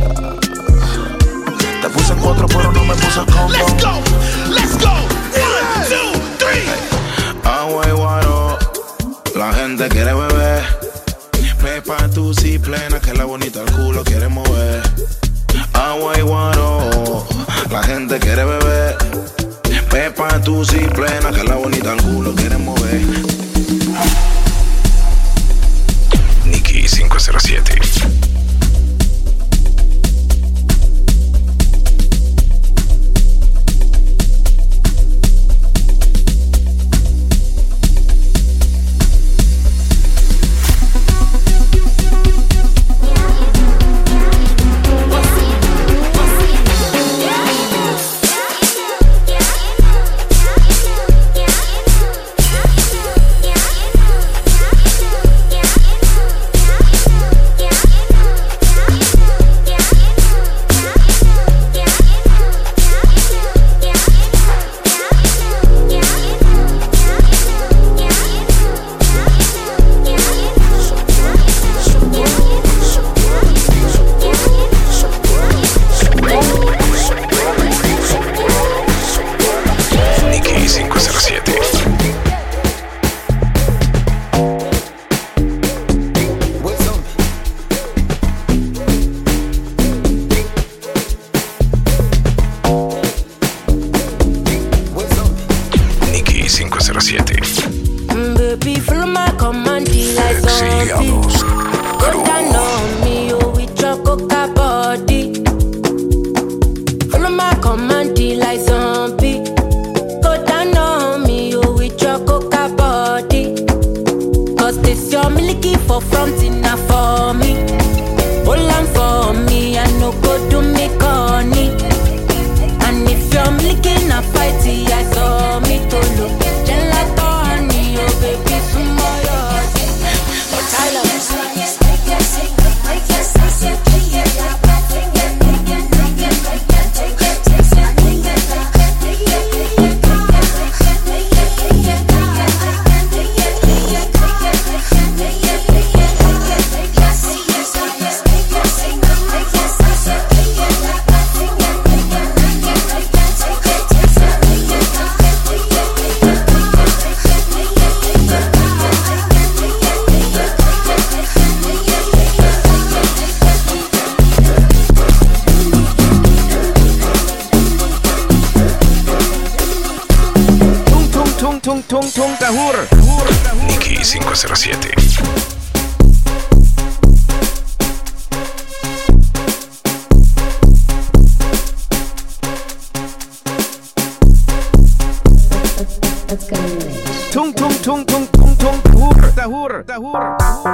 Te puse en 4 pero no me puse combo. Let's go, let's go. 1, 2, 3. Agua y guaro, la gente quiere beber. Pepa tu si plena, que la bonita el culo quiere mover. Agua y guaro, la gente quiere beber. Pepa tu si plena, que la bonita el culo quiere mover. Nicky 507. Nicky 507. Tung tung tung tung tung tung tahur.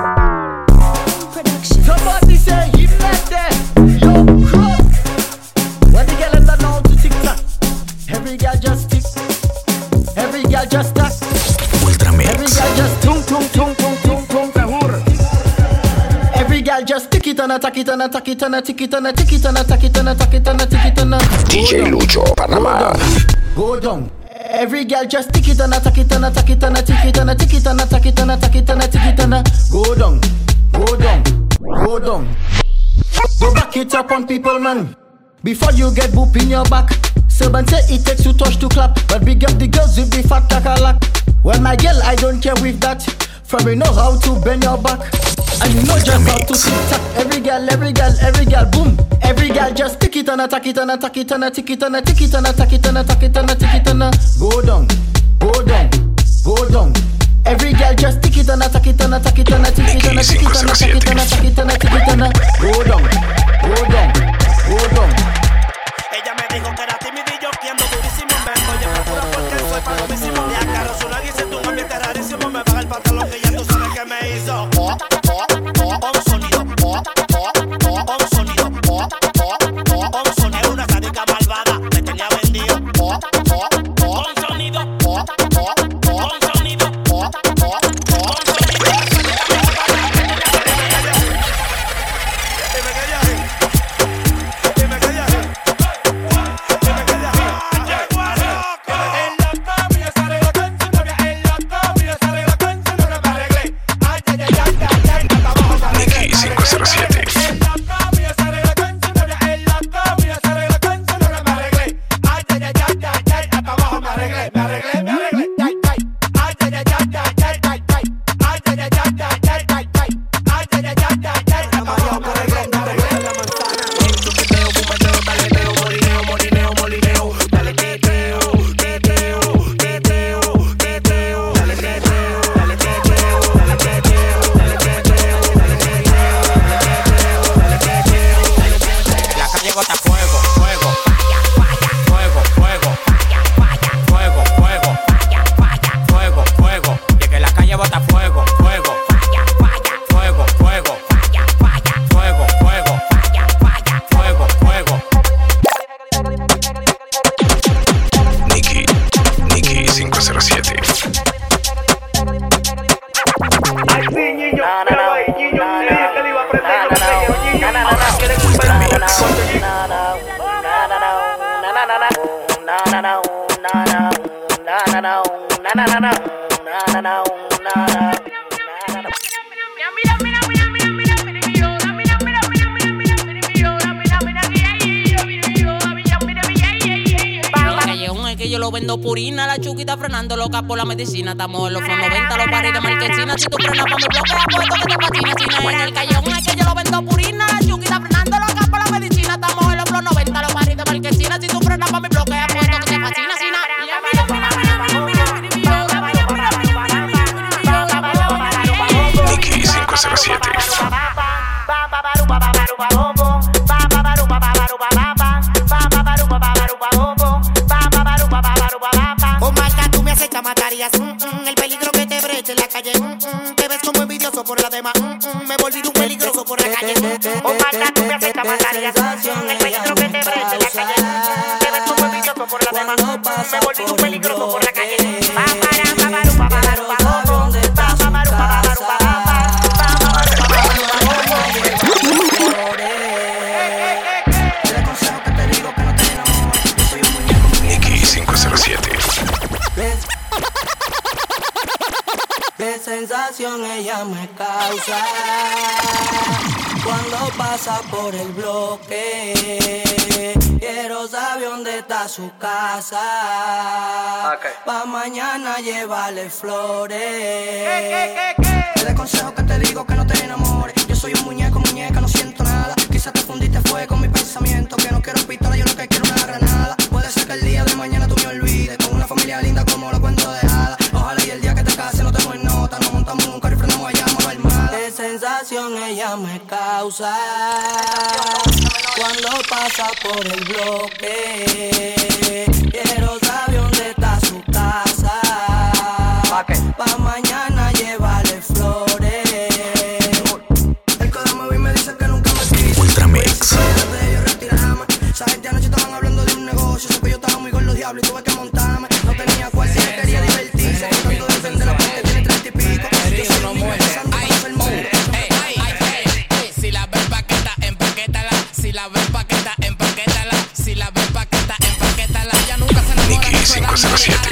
Somebody say he met there. Yo, crook. When the girl in the know to TikTok, every girl just tick. Every girl just tack. Ultramix. Every girl just tung tung tung tung tung tung tahur. Every girl just tick it and a tack it and a tack it and a tick it and a tick it and a tack it and a tack it and a tick it and a. DJ Lucho, Panamá. Go down. Every girl just tick it and a tack it and a tack it and a tick it and a tick it and a tack it and a tack it and a tick it and a. Go down. Go down. Go down. Go back it up on people, man. Before you get boop in your back. Servant say it takes 2 touch to clap, but big up the girls with the fat takalak. Well, my girl, I don't care with that. From you know how to bend your back, and you know just how to tick-tack. Every girl, boom. Every girl just tick it and a tack it and a tack it and a tick it and a tick it and a tack it and a tack it and a tick it and a. Go down, go down, go down. Every girl just tick it and a tack it and a tack it and a tick it and a tick it and a tack it and a tack it and a tick it and a. Go down, go down, go down. Ella me dijo que era timidillo, que ando durísimo. Me voy a procurar porque soy palomísimo. Le agarro su nariz, siento un ambiente rarísimo. Me va bota fuego, fuego, fuego, fuego, fuego, fuego, fuego, fuego. Y es que la calle bota fuego, fuego, fuego, fuego, fuego, fuego, fuego, fuego. Nicky 507. Yo lo vendo purina, la chuquita frenando loca por la medicina. Estamos en los 90, los paris de marquesina. Si tú frenas pa' mi bloque, apuesto que te fascina. China en el callejón es que yo lo vendo purina, la chuquita frenando loca por la medicina. Estamos en los 90, los paris de marquesina. Si tú frenas pa' mi bloque, apuesto que te fascina. Nicky 507. Matarías, el peligro que te breche en la calle, te ves como envidioso por la demás, me volví un peligroso por la calle, oh mata, tú me aceptas, matarías, el peligro que te breche en la calle, te ves como envidioso por la demás, me volví un peligroso por la calle, Nicky 507. Qué sensación ella me causa cuando pasa por el bloque. Quiero saber dónde está su casa, pa' mañana llevarle flores. Te consejo que te digo que no te enamores. Yo soy un muñeco, muñeca, no siento nada. Quizás te fundiste fue con mi pensamiento, que no quiero pistola, yo lo que quiero es una granada. Puede ser que el día de mañana tú me olvides, con una familia linda como los cuentos de hadas. Ojalá y el día que te cases no te mueves nota, nos montamos un carro y frenamos allá, mano armada. Qué sensación ella me causa cuando pasa por el bloque. Quiero saber dónde está su casa, pa' mañana llevarle flores. El código me dice que nunca me quise. Ultramix. Esa gente anoche estaban hablando de un negocio, sé que yo estaba muy con los diablos y tuve que montarme. No tenía cual si me quería divertirse, tratando de defender la parte tiene 30 y pico. Yo no muere. Si la ves paqueta, empaquétala. Si la ves paqueta, empaquétala. Si la ves paqueta, empaquétala. Ya nunca se enamora. Nicky 507.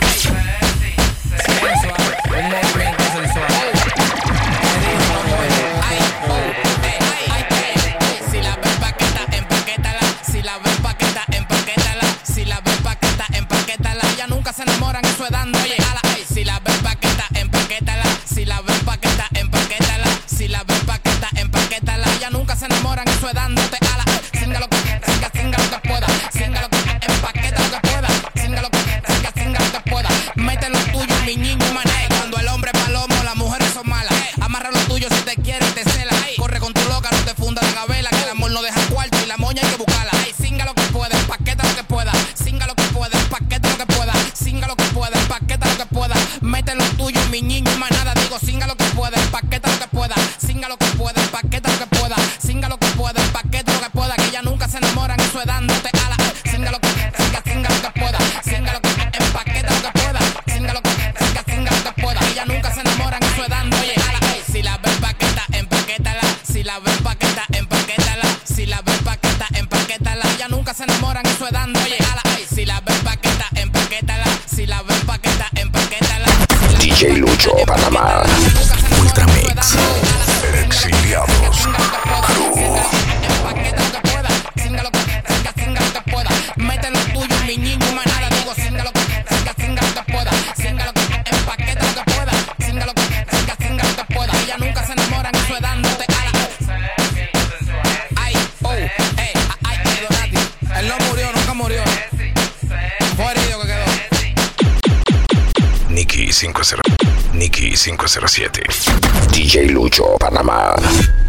Si la ves paqueta, empaquétala. Si la ves paqueta, empaquétala. Si la ves paqueta, empaquétala. Ya nunca se enamoran, eso es dando. Oye, ala, si la ves paqueta, empaquétala. Si la ves paqueta, empaquétala. Si la ves paqueta, empaquétala. Ya nunca se enamoran, eso es dándote ala. Singa lo que pueda. Singa lo que empaqueta lo que pueda. Singa lo que pueda. Mete lo tuyo, mi niño, mané. Cuando el hombre es palomo, las mujeres son malas. Amarra lo tuyo si te quiere y te cela. Corre con tu loca, no te funda la gabela. Que el amor no deja cuarto y la moña hay que buscarla. Singa lo que pueda, empaqueta lo que pueda. Singa lo que pueda, empaqueta lo que pueda. Singa lo que pueda, empaqueta lo que pueda. Mete lo tuyo, mi niño, y más nada. Digo, singa lo que pueda, empaqueta lo que pueda. Singa lo que pueda, empaqueta lo que pueda. Singa lo que pueda, empaqueta lo que pueda. Que ya nunca se enamoran, eso es dándote ala. Singa lo que pueda. Singa lo que empaqueta lo que pueda. Singa lo que pueda. Que ya nunca se enamoran, eso es dando. Oye, ala, si la ves paqueta, empaquétala. Si la ves paqueta, empaquétala. Si la ves paqueta, empaquétala. Ya nunca se enamoran, eso es dando. Oye, ala, si la ves paqueta, empaquétala. Si la ves paqueta, empaquétala. DJ Lucho, Panamá. Ultramix. Exiliados. Mete lo tuyo, mi niño, más nada. Digo, singa lo que pueda. Singa lo que empaqueta lo que pueda. Singa lo que pueda. Ella nunca se enamoran, eso es dándote ala. Ay, Donati. Él no murió, nunca murió. Fue herido que quedó. Nicky 507. DJ Lucho, Panamá.